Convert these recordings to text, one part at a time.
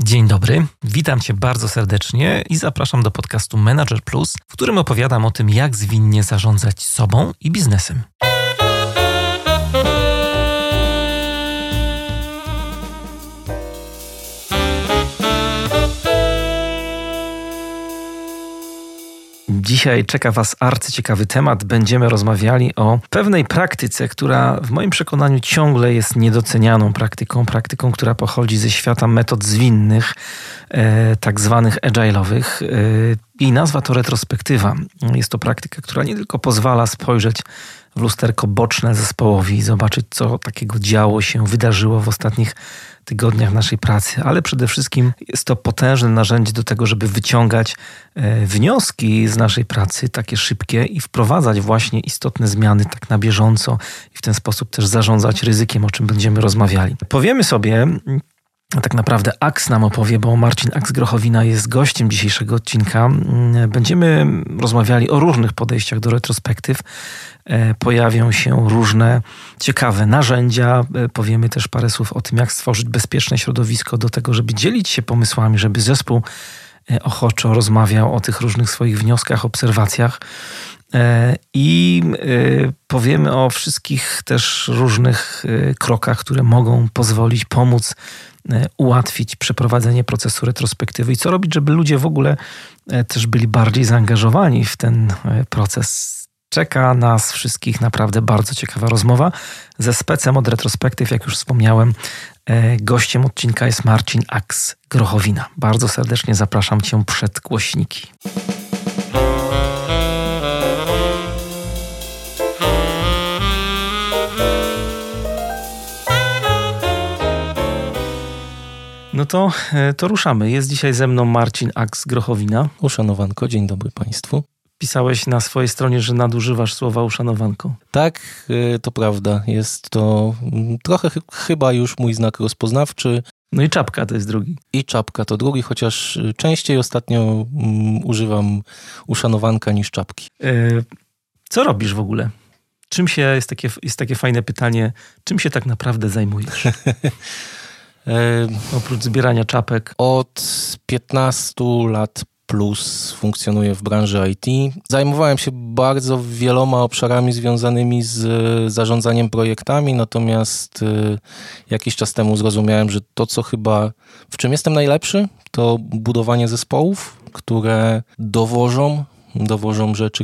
Dzień dobry, witam Cię bardzo serdecznie i zapraszam do podcastu Manager Plus, w którym opowiadam o tym, jak zwinnie zarządzać sobą i biznesem. Dzisiaj czeka Was arcyciekawy temat. Będziemy rozmawiali o pewnej praktyce, która w moim przekonaniu ciągle jest niedocenianą praktyką, która pochodzi ze świata metod zwinnych, tak zwanych agile'owych. Jej nazwa to retrospektywa. Jest to praktyka, która nie tylko pozwala spojrzeć w lusterko boczne zespołowi i zobaczyć, co takiego działo się, wydarzyło w ostatnich tygodniach naszej pracy, ale przede wszystkim jest to potężne narzędzie do tego, żeby wyciągać wnioski z naszej pracy, takie szybkie, i wprowadzać właśnie istotne zmiany tak na bieżąco i w ten sposób też zarządzać ryzykiem, o czym będziemy rozmawiali. Powiemy sobie, a tak naprawdę Aks nam opowie, bo Marcin Aks-Grochowina jest gościem dzisiejszego odcinka. Będziemy rozmawiali o różnych podejściach do retrospektyw. Pojawią się różne ciekawe narzędzia. Powiemy też parę słów o tym, jak stworzyć bezpieczne środowisko do tego, żeby dzielić się pomysłami, żeby zespół ochoczo rozmawiał o tych różnych swoich wnioskach, obserwacjach. I powiemy o wszystkich też różnych krokach, które mogą pozwolić, pomóc ułatwić przeprowadzenie procesu retrospektywy i co robić, żeby ludzie w ogóle też byli bardziej zaangażowani w ten proces. Czeka nas wszystkich naprawdę bardzo ciekawa rozmowa ze specem od retrospektyw, jak już wspomniałem. Gościem odcinka jest Marcin Aks-Grochowina. Bardzo serdecznie zapraszam Cię przed głośniki. No to ruszamy. Jest dzisiaj ze mną Marcin Aks-Grochowina. Uszanowanko, dzień dobry Państwu. Pisałeś na swojej stronie, że nadużywasz słowa uszanowanko. Tak, to prawda. Jest to trochę chyba już mój znak rozpoznawczy. No i czapka to jest drugi. I czapka to drugi, chociaż częściej ostatnio używam uszanowanka niż czapki. Co robisz w ogóle? Czym się, jest takie fajne pytanie, czym się tak naprawdę zajmujesz? Oprócz zbierania czapek. Od 15 lat plus funkcjonuję w branży IT. Zajmowałem się bardzo wieloma obszarami związanymi z zarządzaniem projektami, natomiast jakiś czas temu zrozumiałem, że to, co chyba, w czym jestem najlepszy, to budowanie zespołów, które dowożą rzeczy,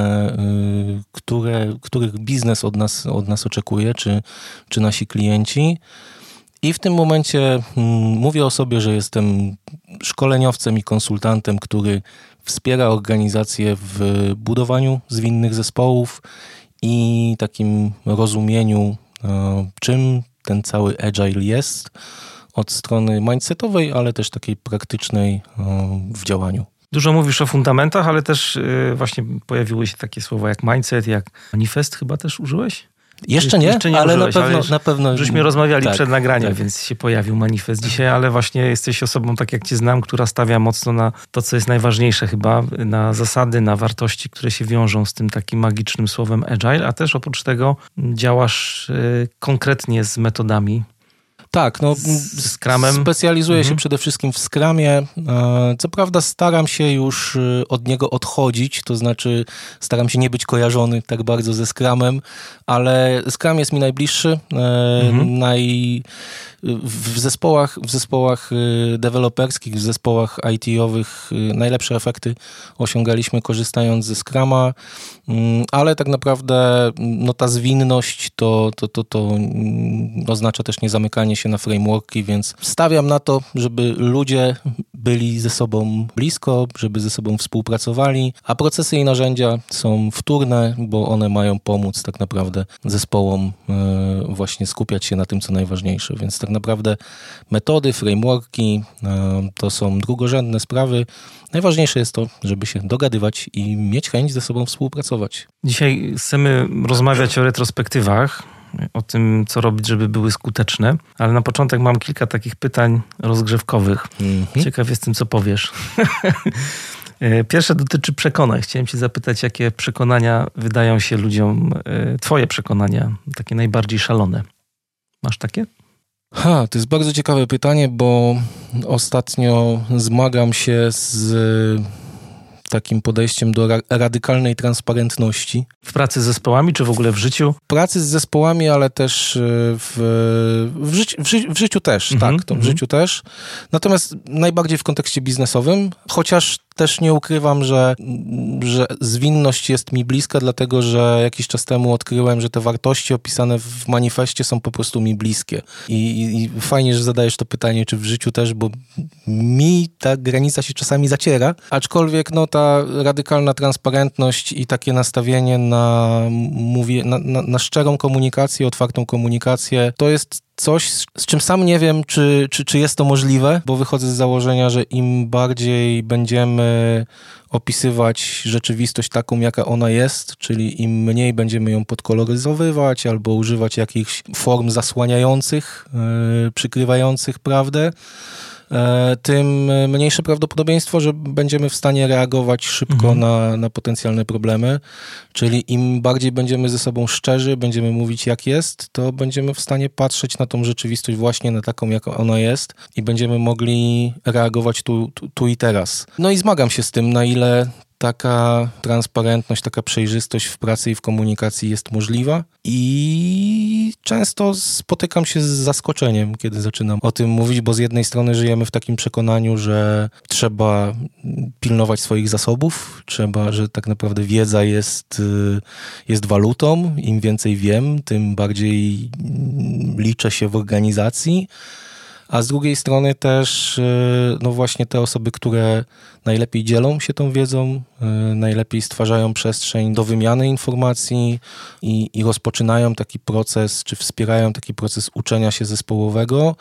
których biznes od nas oczekuje, czy nasi klienci. I w tym momencie mówię o sobie, że jestem szkoleniowcem i konsultantem, który wspiera organizację w budowaniu zwinnych zespołów i takim rozumieniu, czym ten cały agile jest, od strony mindsetowej, ale też takiej praktycznej w działaniu. Dużo mówisz o fundamentach, ale też właśnie pojawiły się takie słowa jak mindset, jak manifest chyba też użyłeś? Jeszcze nie ale użyłeś, na pewno. Żeśmy rozmawiali przed nagraniem, tak. Więc się pojawił manifest dzisiaj, ale właśnie jesteś osobą, tak jak Cię znam, która stawia mocno na to, co jest najważniejsze chyba, na zasady, na wartości, które się wiążą z tym takim magicznym słowem agile, a też oprócz tego działasz konkretnie z metodami. Tak, no z Scrumem. Specjalizuję się przede wszystkim w Scrumie. Co prawda staram się już od niego odchodzić, to znaczy staram się nie być kojarzony tak bardzo ze Scrumem, ale Scrum jest mi najbliższy. W zespołach deweloperskich, w zespołach IT-owych najlepsze efekty osiągaliśmy korzystając ze Scruma, ale tak naprawdę no, ta zwinność to oznacza też nie zamykanie się na frameworki, więc stawiam na to, żeby ludzie byli ze sobą blisko, żeby ze sobą współpracowali, a procesy i narzędzia są wtórne, bo one mają pomóc tak naprawdę zespołom właśnie skupiać się na tym, co najważniejsze, więc tak naprawdę metody, frameworki to są drugorzędne sprawy. Najważniejsze jest to, żeby się dogadywać i mieć chęć ze sobą współpracować. Dzisiaj chcemy rozmawiać o retrospektywach, o tym, co robić, żeby były skuteczne, ale na początek mam kilka takich pytań rozgrzewkowych. Ciekaw jestem, co powiesz. Pierwsze dotyczy przekonań. Chciałem Cię zapytać, jakie przekonania wydają się ludziom, Twoje przekonania, takie najbardziej szalone. Masz takie? To jest bardzo ciekawe pytanie, bo ostatnio zmagam się z takim podejściem do radykalnej transparentności. W pracy z zespołami, czy w ogóle w życiu? W pracy z zespołami, ale też w życiu też, w życiu też. Natomiast najbardziej w kontekście biznesowym, chociaż też nie ukrywam, że zwinność jest mi bliska, dlatego że jakiś czas temu odkryłem, że te wartości opisane w manifestie są po prostu mi bliskie. I fajnie, że zadajesz to pytanie, czy w życiu też, bo mi ta granica się czasami zaciera, aczkolwiek ta radykalna transparentność i takie nastawienie na szczerą komunikację, otwartą komunikację, to jest coś, z czym sam nie wiem, czy jest to możliwe, bo wychodzę z założenia, że im bardziej będziemy opisywać rzeczywistość taką, jaka ona jest, czyli im mniej będziemy ją podkoloryzowywać albo używać jakichś form zasłaniających, przykrywających prawdę, tym mniejsze prawdopodobieństwo, że będziemy w stanie reagować szybko na potencjalne problemy. Czyli im bardziej będziemy ze sobą szczerzy, będziemy mówić jak jest, to będziemy w stanie patrzeć na tą rzeczywistość właśnie na taką, jaka ona jest i będziemy mogli reagować tu i teraz. I zmagam się z tym, na ile taka transparentność, taka przejrzystość w pracy i w komunikacji jest możliwa i często spotykam się z zaskoczeniem, kiedy zaczynam o tym mówić, bo z jednej strony żyjemy w takim przekonaniu, że trzeba pilnować swoich zasobów, że tak naprawdę wiedza jest walutą, im więcej wiem, tym bardziej liczę się w organizacji. A z drugiej strony też właśnie te osoby, które najlepiej dzielą się tą wiedzą, najlepiej stwarzają przestrzeń do wymiany informacji i rozpoczynają taki proces, czy wspierają taki proces uczenia się zespołowego,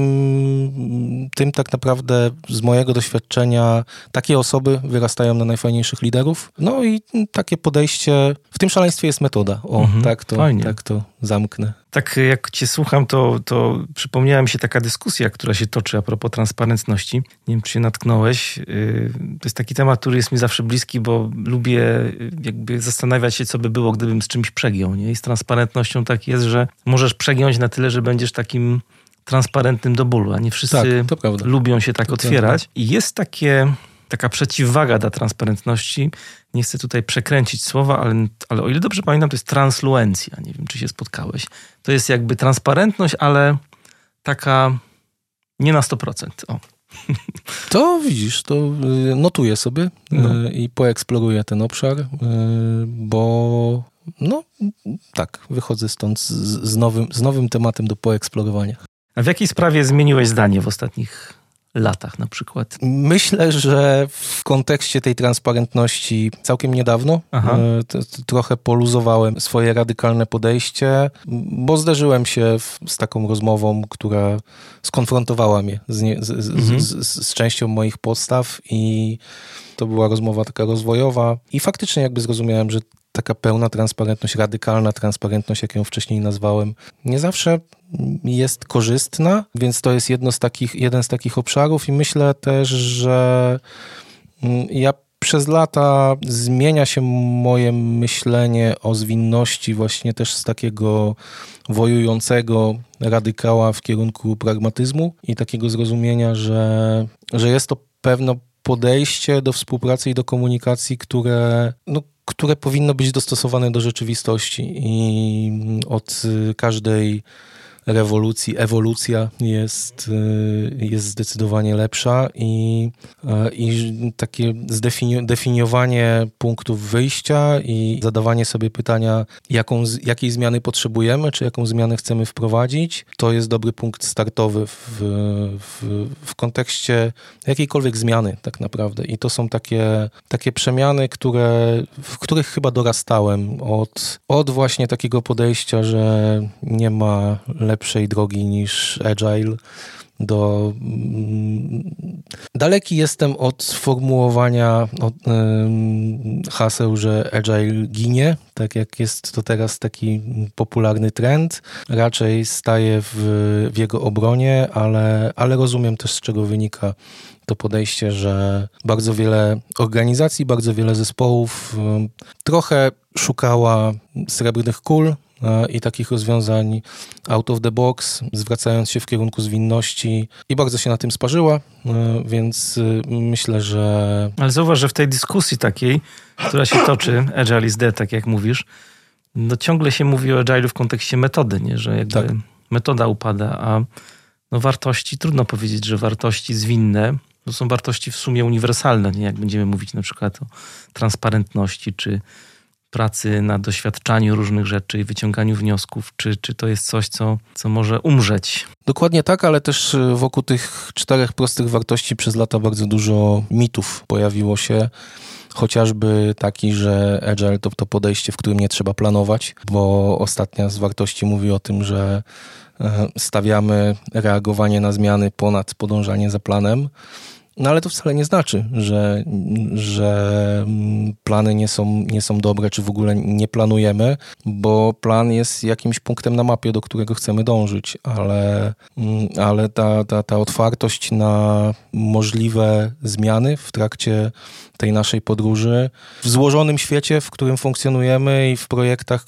tym tak naprawdę z mojego doświadczenia takie osoby wyrastają na najfajniejszych liderów. I takie podejście, w tym szaleństwie jest metoda. Tak to zamknę. Tak jak cię słucham, to przypomniała mi się taka dyskusja, która się toczy a propos transparentności. Nie wiem, czy się natknąłeś. To jest taki temat, który jest mi zawsze bliski, bo lubię jakby zastanawiać się, co by było, gdybym z czymś przegiął. Nie? I z transparentnością tak jest, że możesz przegiąć na tyle, że będziesz takim transparentnym do bólu, a nie wszyscy lubią się tak otwierać. Prawda. I jest taka przeciwwaga dla transparentności. Nie chcę tutaj przekręcić słowa, ale o ile dobrze pamiętam, to jest transluencja. Nie wiem, czy się spotkałeś. To jest jakby transparentność, ale taka nie na 100%. O. To widzisz, to notuję sobie i poeksploruję ten obszar, bo wychodzę stąd z nowym tematem do poeksplorowania. A w jakiej sprawie zmieniłeś zdanie w ostatnich latach na przykład? Myślę, że w kontekście tej transparentności całkiem niedawno trochę poluzowałem swoje radykalne podejście, bo zderzyłem się z taką rozmową, która skonfrontowała mnie z częścią moich postaw i to była rozmowa taka rozwojowa i faktycznie jakby zrozumiałem, że taka pełna transparentność, radykalna transparentność, jak ją wcześniej nazwałem, nie zawsze jest korzystna, więc to jest jeden z takich obszarów i myślę też, że przez lata zmienia się moje myślenie o zwinności właśnie też z takiego wojującego radykała w kierunku pragmatyzmu i takiego zrozumienia, że jest to pewne podejście do współpracy i do komunikacji, które powinno być dostosowane do rzeczywistości i od każdej rewolucji ewolucja jest zdecydowanie lepsza i takie definiowanie punktów wyjścia i zadawanie sobie pytania, jakiej zmiany potrzebujemy, czy jaką zmianę chcemy wprowadzić, to jest dobry punkt startowy w kontekście jakiejkolwiek zmiany tak naprawdę. I to są takie przemiany, w których chyba dorastałem od właśnie takiego podejścia, że nie ma lepszej drogi niż agile. Daleki jestem od sformułowania haseł, że agile ginie, tak jak jest to teraz taki popularny trend. Raczej staję w jego obronie, ale rozumiem też, z czego wynika to podejście, że bardzo wiele organizacji, bardzo wiele zespołów trochę szukała srebrnych kul, i takich rozwiązań out of the box, zwracając się w kierunku zwinności i bardzo się na tym sparzyła, więc myślę, że... Ale zauważ, że w tej dyskusji takiej, która się toczy, Agile is dead, tak jak mówisz, no ciągle się mówi o Agile'u w kontekście metody, nie? Że jakby metoda upada, a no wartości, trudno powiedzieć, że wartości zwinne to są wartości w sumie uniwersalne, nie? Jak będziemy mówić na przykład o transparentności, czy pracy na doświadczaniu różnych rzeczy i wyciąganiu wniosków, czy to jest coś, co może umrzeć. Dokładnie tak, ale też wokół tych 4 prostych wartości przez lata bardzo dużo mitów pojawiło się. Chociażby taki, że Agile to podejście, w którym nie trzeba planować, bo ostatnia z wartości mówi o tym, że stawiamy reagowanie na zmiany ponad podążanie za planem. No ale to wcale nie znaczy, że plany nie są dobre, czy w ogóle nie planujemy, bo plan jest jakimś punktem na mapie, do którego chcemy dążyć, ale ta otwartość na możliwe zmiany w trakcie tej naszej podróży, w złożonym świecie, w którym funkcjonujemy i w projektach,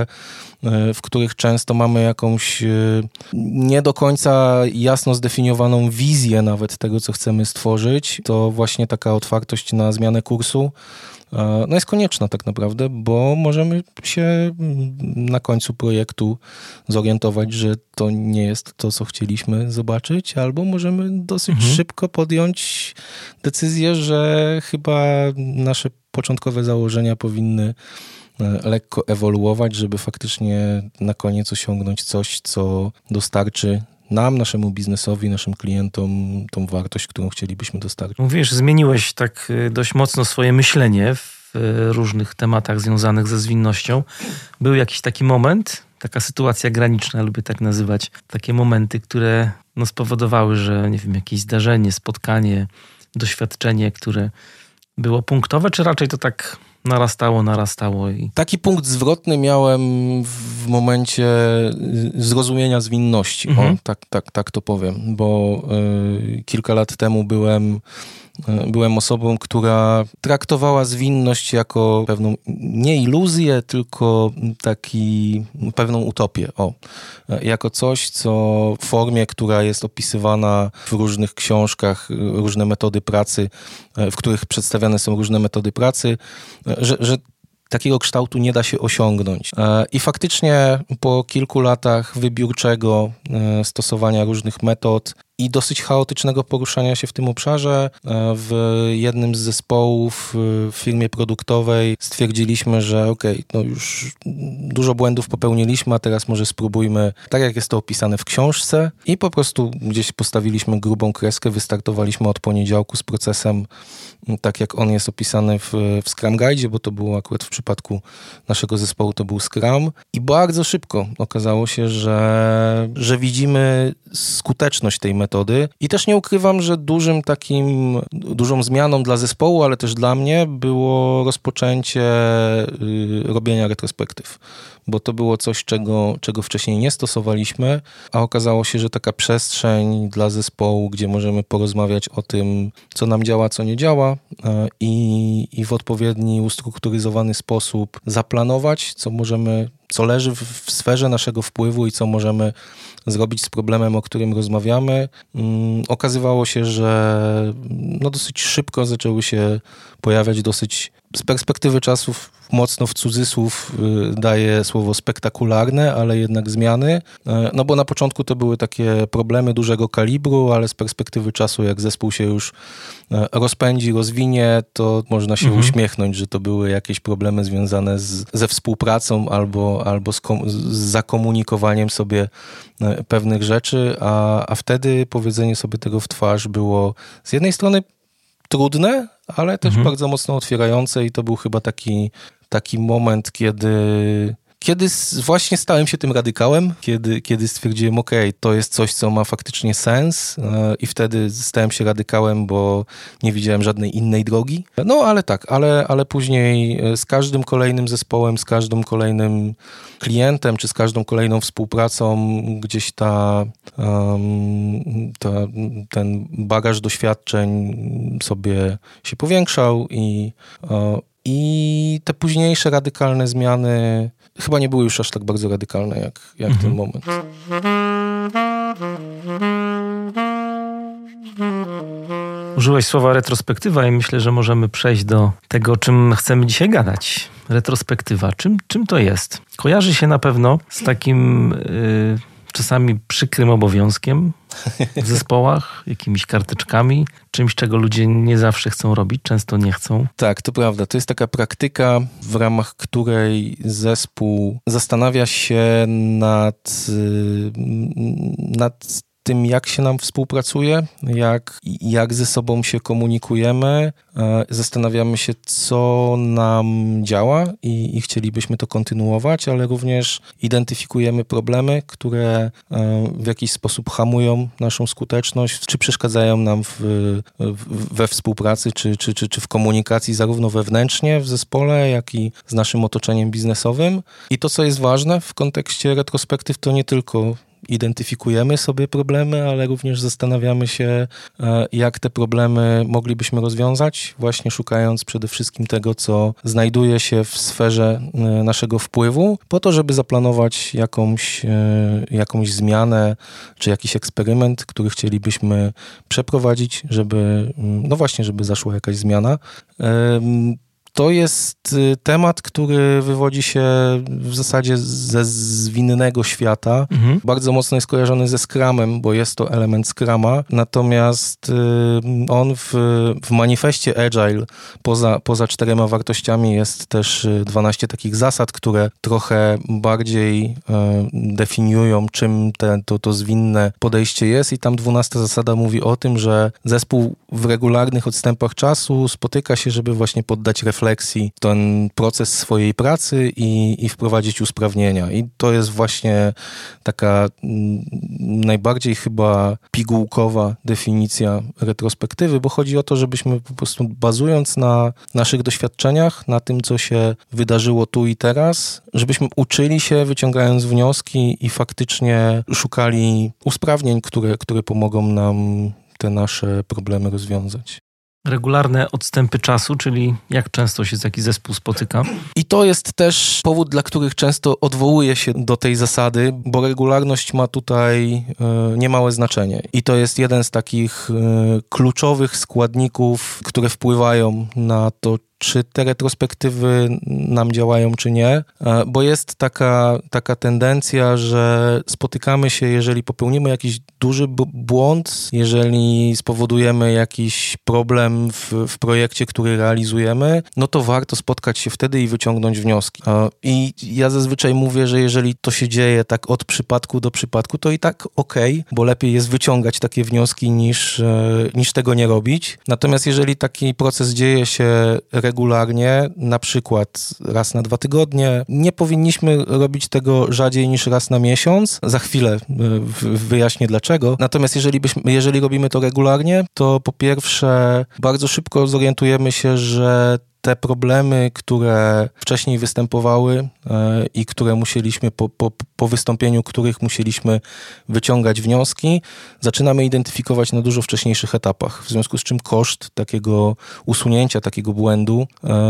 w których często mamy jakąś nie do końca jasno zdefiniowaną wizję nawet tego, co chcemy stworzyć, to właśnie taka otwartość na zmianę kursu no jest konieczna tak naprawdę, bo możemy się na końcu projektu zorientować, że to nie jest to, co chcieliśmy zobaczyć, albo możemy dosyć szybko podjąć decyzję, że chyba nasze początkowe założenia powinny lekko ewoluować, żeby faktycznie na koniec osiągnąć coś, co dostarczy nam, naszemu biznesowi, naszym klientom tą wartość, którą chcielibyśmy dostarczyć. Mówisz, zmieniłeś tak dość mocno swoje myślenie w różnych tematach związanych ze zwinnością. Był jakiś taki moment, taka sytuacja graniczna, lubię tak nazywać, takie momenty, które no, spowodowały, że nie wiem, jakieś zdarzenie, spotkanie, doświadczenie, które było punktowe, czy raczej to tak narastało i... Taki punkt zwrotny miałem w momencie zrozumienia zwinności. Tak to powiem, bo kilka lat temu byłem osobą, która traktowała zwinność jako pewną nie iluzję, tylko pewną utopię. Jako coś, co w formie, która jest opisywana w różnych książkach, różne metody pracy, w których przedstawiane są różne metody pracy, że takiego kształtu nie da się osiągnąć. I faktycznie po kilku latach wybiórczego stosowania różnych metod i dosyć chaotycznego poruszania się w tym obszarze, w jednym z zespołów w firmie produktowej stwierdziliśmy, że no już dużo błędów popełniliśmy, a teraz może spróbujmy tak, jak jest to opisane w książce, i po prostu gdzieś postawiliśmy grubą kreskę, wystartowaliśmy od poniedziałku z procesem tak, jak on jest opisany w Scrum Guide, bo to było akurat w przypadku naszego zespołu, to był Scrum, i bardzo szybko okazało się, że widzimy skuteczność tej metody. I też nie ukrywam, że dużą zmianą dla zespołu, ale też dla mnie było rozpoczęcie robienia retrospektyw, bo to było coś, czego wcześniej nie stosowaliśmy, a okazało się, że taka przestrzeń dla zespołu, gdzie możemy porozmawiać o tym, co nam działa, co nie działa, i w odpowiedni, ustrukturyzowany sposób zaplanować, co leży w sferze naszego wpływu i co możemy zrobić z problemem, o którym rozmawiamy. Okazywało się, że no dosyć szybko zaczęły się pojawiać z perspektywy czasów mocno w cudzysłów daję słowo spektakularne, ale jednak zmiany. No bo na początku to były takie problemy dużego kalibru, ale z perspektywy czasu, jak zespół się już rozpędzi, rozwinie, to można się uśmiechnąć, że to były jakieś problemy związane ze współpracą albo z zakomunikowaniem sobie pewnych rzeczy, a wtedy powiedzenie sobie tego w twarz było z jednej strony trudne, ale też bardzo mocno otwierające, i to był chyba taki moment, kiedy właśnie stałem się tym radykałem, kiedy stwierdziłem, to jest coś, co ma faktycznie sens, i wtedy stałem się radykałem, bo nie widziałem żadnej innej drogi. No ale tak, ale później z każdym kolejnym zespołem, z każdym kolejnym klientem, czy z każdą kolejną współpracą gdzieś ten bagaż doświadczeń sobie się powiększał i I te późniejsze radykalne zmiany chyba nie były już aż tak bardzo radykalne jak ten moment. Użyłeś słowa retrospektywa i myślę, że możemy przejść do tego, o czym chcemy dzisiaj gadać. Retrospektywa. Czym to jest? Kojarzy się na pewno z takim czasami przykrym obowiązkiem w zespołach, jakimiś karteczkami, czymś, czego ludzie nie zawsze chcą robić, często nie chcą. Tak, to prawda. To jest taka praktyka, w ramach której zespół zastanawia się nad tym, jak się nam współpracuje, jak ze sobą się komunikujemy, zastanawiamy się, co nam działa i chcielibyśmy to kontynuować, ale również identyfikujemy problemy, które w jakiś sposób hamują naszą skuteczność, czy przeszkadzają nam we współpracy, czy w komunikacji zarówno wewnętrznie w zespole, jak i z naszym otoczeniem biznesowym. I to, co jest ważne w kontekście retrospektyw, to nie tylko identyfikujemy sobie problemy, ale również zastanawiamy się, jak te problemy moglibyśmy rozwiązać, właśnie szukając przede wszystkim tego, co znajduje się w sferze naszego wpływu, po to, żeby zaplanować jakąś zmianę, czy jakiś eksperyment, który chcielibyśmy przeprowadzić, żeby zaszła jakaś zmiana. To jest temat, który wywodzi się w zasadzie ze zwinnego świata. Bardzo mocno jest kojarzony ze Scrumem, bo jest to element Scruma. Natomiast on w manifestie Agile poza 4 wartościami jest też 12 takich zasad, które trochę bardziej definiują, czym to zwinne podejście jest. I tam 12 zasada mówi o tym, że zespół w regularnych odstępach czasu spotyka się, żeby właśnie poddać refleksji ten proces swojej pracy i wprowadzić usprawnienia. I to jest właśnie taka najbardziej chyba pigułkowa definicja retrospektywy, bo chodzi o to, żebyśmy po prostu bazując na naszych doświadczeniach, na tym, co się wydarzyło tu i teraz, żebyśmy uczyli się, wyciągając wnioski i faktycznie szukali usprawnień, które pomogą nam te nasze problemy rozwiązać. Regularne odstępy czasu, czyli jak często się taki zespół spotyka? I to jest też powód, dla których często odwołuję się do tej zasady, bo regularność ma tutaj niemałe znaczenie. I to jest jeden z takich kluczowych składników, które wpływają na to, czy te retrospektywy nam działają, czy nie, bo jest taka tendencja, że spotykamy się, jeżeli popełnimy jakiś duży błąd, jeżeli spowodujemy jakiś problem w projekcie, który realizujemy, no to warto spotkać się wtedy i wyciągnąć wnioski. I ja zazwyczaj mówię, że jeżeli to się dzieje tak od przypadku do przypadku, to i tak okej, bo lepiej jest wyciągać takie wnioski niż tego nie robić. Natomiast jeżeli taki proces dzieje się regularnie, na przykład raz na 2 tygodnie, nie powinniśmy robić tego rzadziej niż raz na miesiąc. Za chwilę wyjaśnię dlaczego. Natomiast jeżeli robimy to regularnie, to po pierwsze bardzo szybko zorientujemy się, że te problemy, które wcześniej występowały i które musieliśmy po wystąpieniu których musieliśmy wyciągać wnioski, zaczynamy identyfikować na dużo wcześniejszych etapach. W związku z czym koszt takiego usunięcia, takiego błędu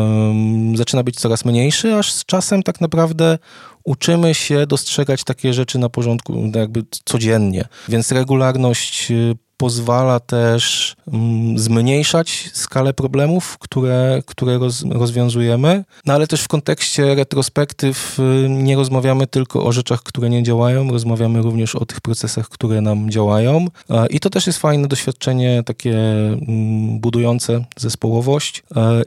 zaczyna być coraz mniejszy, aż z czasem tak naprawdę uczymy się dostrzegać takie rzeczy na porządku jakby codziennie. Więc regularność pozwala też zmniejszać skalę problemów, które rozwiązujemy, no ale też w kontekście retrospektyw nie rozmawiamy tylko o rzeczach, które nie działają, rozmawiamy również o tych procesach, które nam działają i to też jest fajne doświadczenie takie budujące zespołowość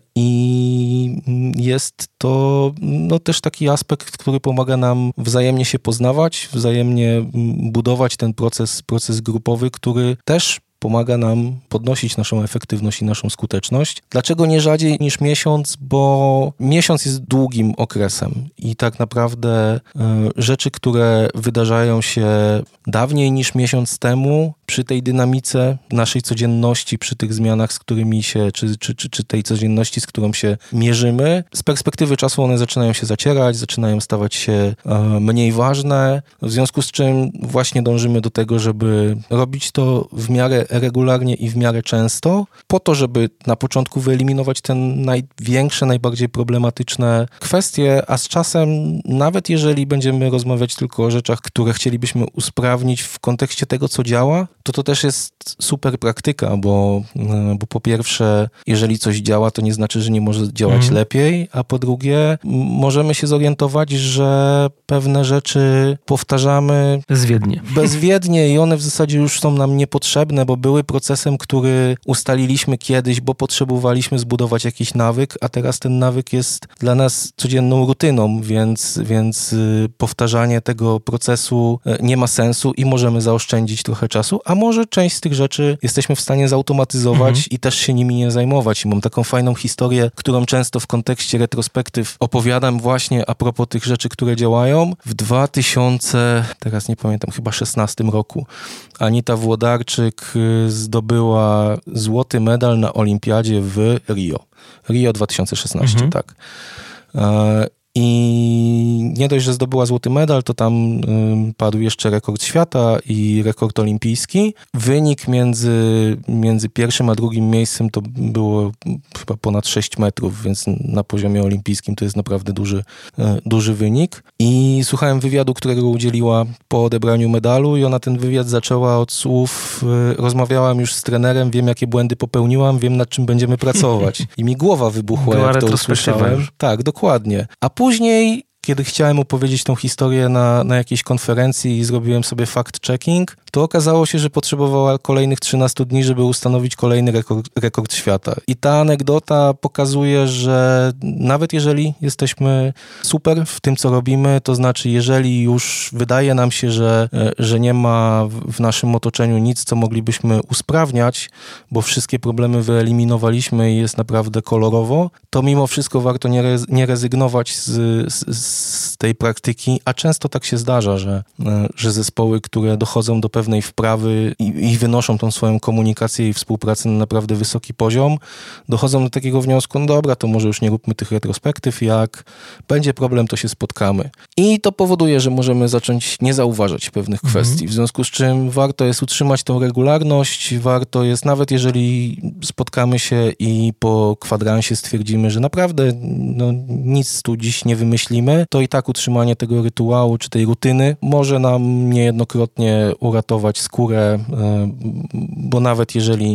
i jest to też taki aspekt, który pomaga nam wzajemnie się poznawać, wzajemnie budować ten proces grupowy, który też pomaga nam podnosić naszą efektywność i naszą skuteczność. Dlaczego nie rzadziej niż miesiąc? Bo miesiąc jest długim okresem i tak naprawdę rzeczy, które wydarzają się dawniej niż miesiąc temu, przy tej dynamice naszej codzienności, przy tych zmianach, z którymi się, czy tej codzienności, z którą się mierzymy, z perspektywy czasu one zaczynają się zacierać, zaczynają stawać się mniej ważne, w związku z czym właśnie dążymy do tego, żeby robić to w miarę regularnie i w miarę często, po to, żeby na początku wyeliminować te największe, najbardziej problematyczne kwestie, a z czasem, nawet jeżeli będziemy rozmawiać tylko o rzeczach, które chcielibyśmy usprawnić w kontekście tego, co działa, to też jest super praktyka, bo po pierwsze, jeżeli coś działa, to nie znaczy, że nie może działać lepiej, a po drugie, możemy się zorientować, że pewne rzeczy powtarzamy bezwiednie i one w zasadzie już są nam niepotrzebne, bo były procesem, który ustaliliśmy kiedyś, bo potrzebowaliśmy zbudować jakiś nawyk, a teraz ten nawyk jest dla nas codzienną rutyną, więc powtarzanie tego procesu nie ma sensu i możemy zaoszczędzić trochę czasu, a może część z tych rzeczy jesteśmy w stanie zautomatyzować i też się nimi nie zajmować. I mam taką fajną historię, którą często w kontekście retrospektyw opowiadam właśnie a propos tych rzeczy, które działają. W teraz nie pamiętam, chyba 16 roku Anita Włodarczyk zdobyła złoty medal na olimpiadzie w Rio 2016, tak. I nie dość, że zdobyła złoty medal, to tam padł jeszcze rekord świata i rekord olimpijski. Wynik między pierwszym a drugim miejscem to było chyba ponad 6 metrów, więc na poziomie olimpijskim to jest naprawdę duży wynik. I słuchałem wywiadu, którego udzieliła po odebraniu medalu i ona ten wywiad zaczęła od słów: rozmawiałam już z trenerem, wiem jakie błędy popełniłam, wiem nad czym będziemy pracować. I mi głowa wybuchła, jak to usłyszałem. Tak, dokładnie. A później, kiedy chciałem opowiedzieć tą historię na jakiejś konferencji i zrobiłem sobie fact-checking, to okazało się, że potrzebowała kolejnych 13 dni, żeby ustanowić kolejny rekord świata. I ta anegdota pokazuje, że nawet jeżeli jesteśmy super w tym, co robimy, to znaczy, jeżeli już wydaje nam się, że nie ma w naszym otoczeniu nic, co moglibyśmy usprawniać, bo wszystkie problemy wyeliminowaliśmy i jest naprawdę kolorowo, to mimo wszystko warto nie rezygnować z tej praktyki, a często tak się zdarza, że zespoły, które dochodzą do pewnej wprawy i wynoszą tą swoją komunikację i współpracę na naprawdę wysoki poziom, dochodzą do takiego wniosku: no dobra, to może już nie róbmy tych retrospektyw, jak będzie problem, to się spotkamy. I to powoduje, że możemy zacząć nie zauważać pewnych kwestii, w związku z czym warto jest utrzymać tą regularność, warto jest, nawet jeżeli spotkamy się i po kwadransie stwierdzimy, że naprawdę nic tu dziś nie wymyślimy, to i tak utrzymanie tego rytuału czy tej rutyny może nam niejednokrotnie uratować skórę, bo nawet jeżeli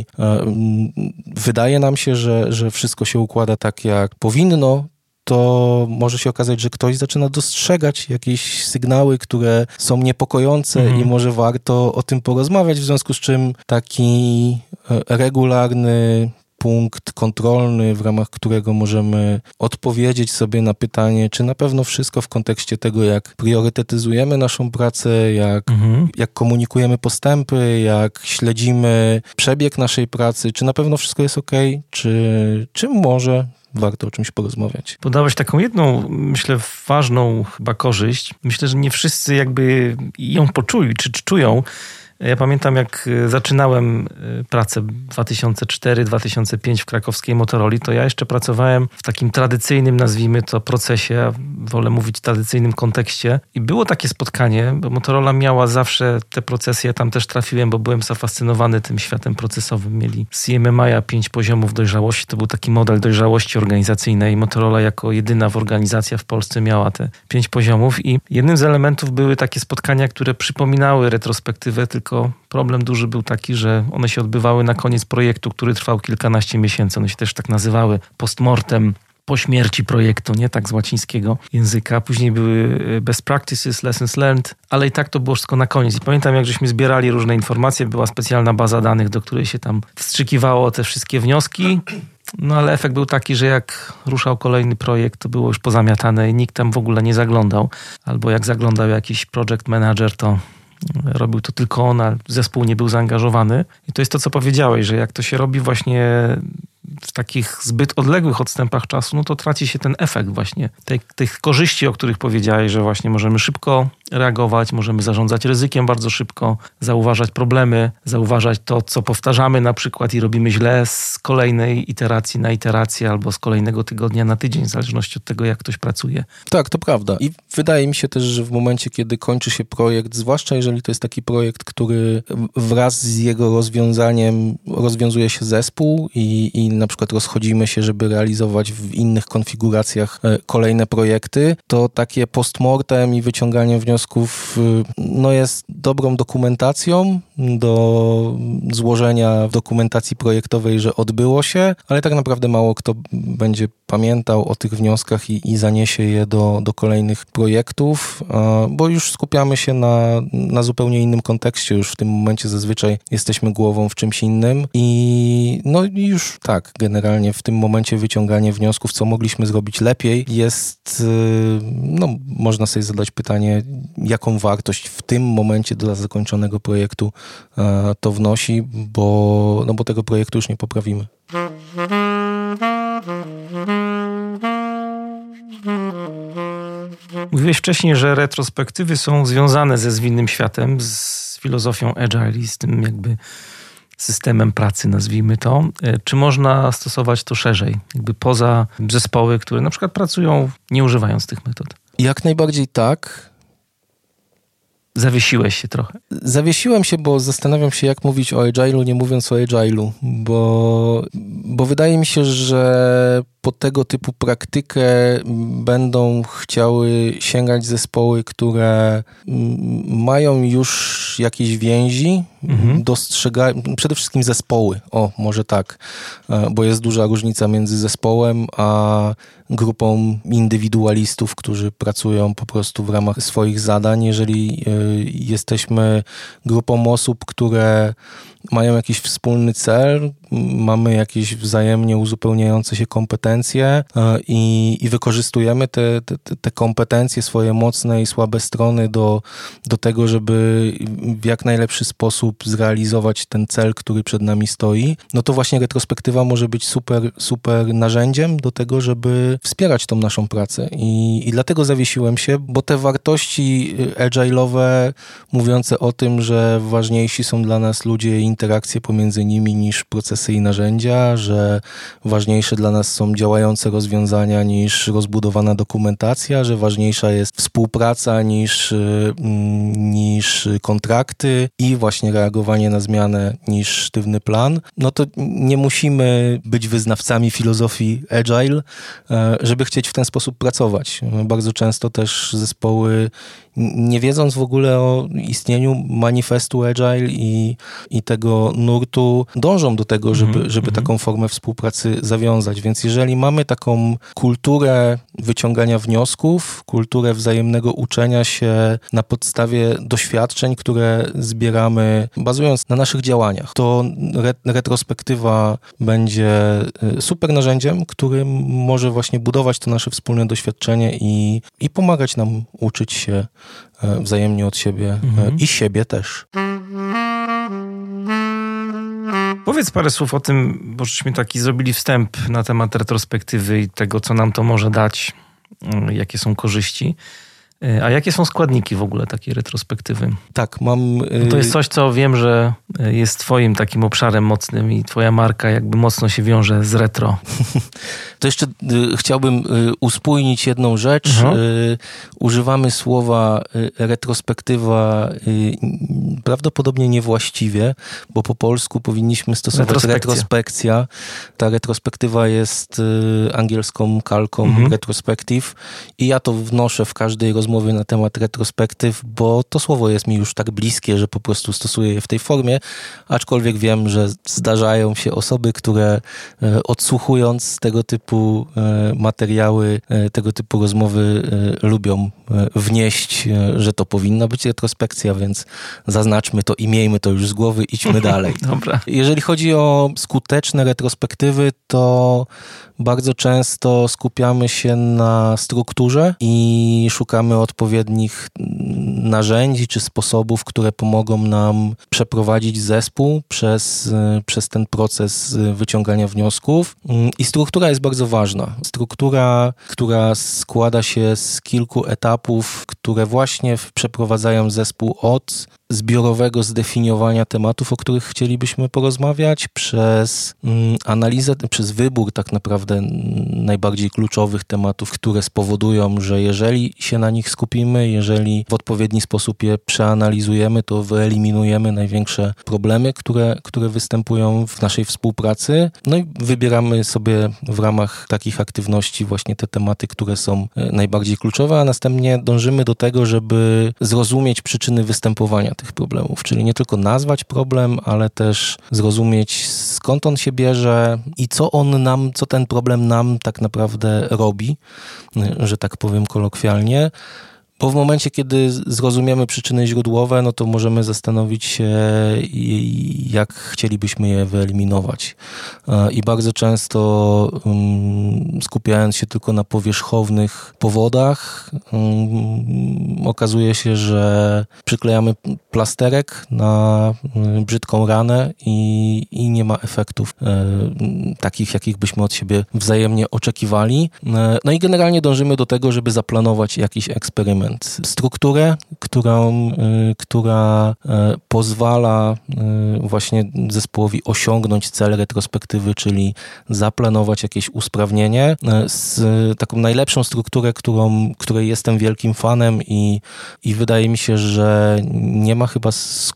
wydaje nam się, że wszystko się układa tak, jak powinno, to może się okazać, że ktoś zaczyna dostrzegać jakieś sygnały, które są niepokojące i może warto o tym porozmawiać, w związku z czym taki regularny punkt kontrolny, w ramach którego możemy odpowiedzieć sobie na pytanie, czy na pewno wszystko w kontekście tego, jak priorytetyzujemy naszą pracę, jak komunikujemy postępy, jak śledzimy przebieg naszej pracy, czy na pewno wszystko jest okej, czy może warto o czymś porozmawiać. Podałeś taką jedną, myślę, ważną chyba korzyść. Myślę, że nie wszyscy jakby ją poczuli, czy czują. Ja pamiętam, jak zaczynałem pracę 2004-2005 w krakowskiej Motoroli, to ja jeszcze pracowałem w takim tradycyjnym, nazwijmy to, procesie, wolę mówić w tradycyjnym kontekście. I było takie spotkanie, bo Motorola miała zawsze te procesy, ja tam też trafiłem, bo byłem zafascynowany tym światem procesowym. Mieli CMMI 5 poziomów dojrzałości, to był taki model dojrzałości organizacyjnej. Motorola jako jedyna organizacja w Polsce miała te 5 poziomów i jednym z elementów były takie spotkania, które przypominały retrospektywę, tylko problem duży był taki, że one się odbywały na koniec projektu, który trwał kilkanaście miesięcy. One się też tak nazywały postmortem, po śmierci projektu, nie tak z łacińskiego języka. Później były best practices, lessons learned, ale i tak to było wszystko na koniec. I pamiętam, jak żeśmy zbierali różne informacje, była specjalna baza danych, do której się tam wstrzykiwało te wszystkie wnioski. No ale efekt był taki, że jak ruszał kolejny projekt, to było już pozamiatane i nikt tam w ogóle nie zaglądał. Albo jak zaglądał jakiś project manager, to robił to tylko on, a zespół nie był zaangażowany. I to jest to, co powiedziałeś, że jak to się robi właśnie w takich zbyt odległych odstępach czasu, no to traci się ten efekt właśnie tych korzyści, o których powiedziałeś, że właśnie możemy szybko reagować, możemy zarządzać ryzykiem bardzo szybko, zauważać problemy, zauważać to, co powtarzamy na przykład i robimy źle z kolejnej iteracji na iterację albo z kolejnego tygodnia na tydzień, w zależności od tego, jak ktoś pracuje. Tak, to prawda. I wydaje mi się też, że w momencie, kiedy kończy się projekt, zwłaszcza jeżeli to jest taki projekt, który wraz z jego rozwiązaniem rozwiązuje się zespół i na przykład rozchodzimy się, żeby realizować w innych konfiguracjach kolejne projekty, to takie postmortem i wyciąganie wniosków jest dobrą dokumentacją do złożenia dokumentacji projektowej, że odbyło się, ale tak naprawdę mało kto będzie pamiętał o tych wnioskach i zaniesie je do kolejnych projektów, bo już skupiamy się na zupełnie innym kontekście. Już w tym momencie zazwyczaj jesteśmy głową w czymś innym i już tak, generalnie w tym momencie wyciąganie wniosków, co mogliśmy zrobić lepiej, jest, można sobie zadać pytanie, jaką wartość w tym momencie dla zakończonego projektu to wnosi, bo tego projektu już nie poprawimy. Mówiłeś wcześniej, że retrospektywy są związane ze zwinnym światem, z filozofią Agile i z tym jakby systemem pracy, nazwijmy to. Czy można stosować to szerzej, jakby poza zespoły, które na przykład pracują nie używając tych metod? Jak najbardziej tak. Zawiesiłeś się trochę. Zawiesiłem się, bo zastanawiam się, jak mówić o Agile'u, nie mówiąc o Agile'u, bo wydaje mi się, że po tego typu praktykę będą chciały sięgać zespoły, które mają już jakieś więzi, dostrzegają, przede wszystkim zespoły, może tak, bo jest duża różnica między zespołem a grupą indywidualistów, którzy pracują po prostu w ramach swoich zadań. Jeżeli jesteśmy grupą osób, które mają jakiś wspólny cel, mamy jakieś wzajemnie uzupełniające się kompetencje i wykorzystujemy te kompetencje, swoje mocne i słabe strony do tego, żeby w jak najlepszy sposób zrealizować ten cel, który przed nami stoi, to właśnie retrospektywa może być super narzędziem do tego, żeby wspierać tą naszą pracę. I dlatego zawiesiłem się, bo te wartości agile'owe mówiące o tym, że ważniejsi są dla nas ludzie i interakcje pomiędzy nimi niż procesy i narzędzia, że ważniejsze dla nas są działające rozwiązania niż rozbudowana dokumentacja, że ważniejsza jest współpraca niż kontrakty i właśnie reagowanie na zmianę niż sztywny plan, to nie musimy być wyznawcami filozofii Agile, żeby chcieć w ten sposób pracować. Bardzo często też zespoły, nie wiedząc w ogóle o istnieniu manifestu Agile i tego nurtu, dążą do tego, żeby taką formę współpracy zawiązać. Więc jeżeli mamy taką kulturę wyciągania wniosków, kulturę wzajemnego uczenia się na podstawie doświadczeń, które zbieramy bazując na naszych działaniach, to retrospektywa będzie super narzędziem, który może właśnie budować to nasze wspólne doświadczenie i pomagać nam uczyć się wzajemnie od siebie i siebie też. Powiedz parę słów o tym, bo żeśmy taki zrobili wstęp na temat retrospektywy i tego, co nam to może dać, jakie są korzyści. A jakie są składniki w ogóle takiej retrospektywy? Tak, mam... To jest coś, co wiem, że jest twoim takim obszarem mocnym i twoja marka jakby mocno się wiąże z retro. To jeszcze chciałbym uspójnić jedną rzecz. Używamy słowa retrospektywa prawdopodobnie niewłaściwie, bo po polsku powinniśmy stosować retrospekcja. Ta retrospektywa jest angielską kalką retrospective i ja to wnoszę w każdej rozmowie na temat retrospektyw, bo to słowo jest mi już tak bliskie, że po prostu stosuję je w tej formie, aczkolwiek wiem, że zdarzają się osoby, które odsłuchując tego typu materiały, tego typu rozmowy lubią wnieść, że to powinna być retrospekcja, więc zaznaczmy to i miejmy to już z głowy, idźmy dalej. Dobra. Jeżeli chodzi o skuteczne retrospektywy, to bardzo często skupiamy się na strukturze i szukamy mamy odpowiednich narzędzi czy sposobów, które pomogą nam przeprowadzić zespół przez ten proces wyciągania wniosków. I struktura jest bardzo ważna. Struktura, która składa się z kilku etapów, które właśnie przeprowadzają zespół od zbiorowego zdefiniowania tematów, o których chcielibyśmy porozmawiać, przez analizę, przez wybór tak naprawdę najbardziej kluczowych tematów, które spowodują, że jeżeli się na nich skupimy, jeżeli w odpowiedni sposób je przeanalizujemy, to wyeliminujemy największe problemy, które występują w naszej współpracy. No i wybieramy sobie w ramach takich aktywności właśnie te tematy, które są najbardziej kluczowe, a następnie dążymy do tego, żeby zrozumieć przyczyny występowania tych problemów, czyli nie tylko nazwać problem, ale też zrozumieć, skąd on się bierze i co ten problem nam tak naprawdę robi, że tak powiem kolokwialnie. Bo w momencie, kiedy zrozumiemy przyczyny źródłowe, no to możemy zastanowić się, jak chcielibyśmy je wyeliminować. I bardzo często skupiając się tylko na powierzchownych powodach, okazuje się, że przyklejamy plasterek na brzydką ranę i nie ma efektów takich, jakich byśmy od siebie wzajemnie oczekiwali. No i generalnie dążymy do tego, żeby zaplanować jakiś eksperyment. Strukturę, która pozwala właśnie zespołowi osiągnąć cel retrospektywy, czyli zaplanować jakieś usprawnienie. Z taką najlepszą strukturę, której jestem wielkim fanem i wydaje mi się, że nie ma chyba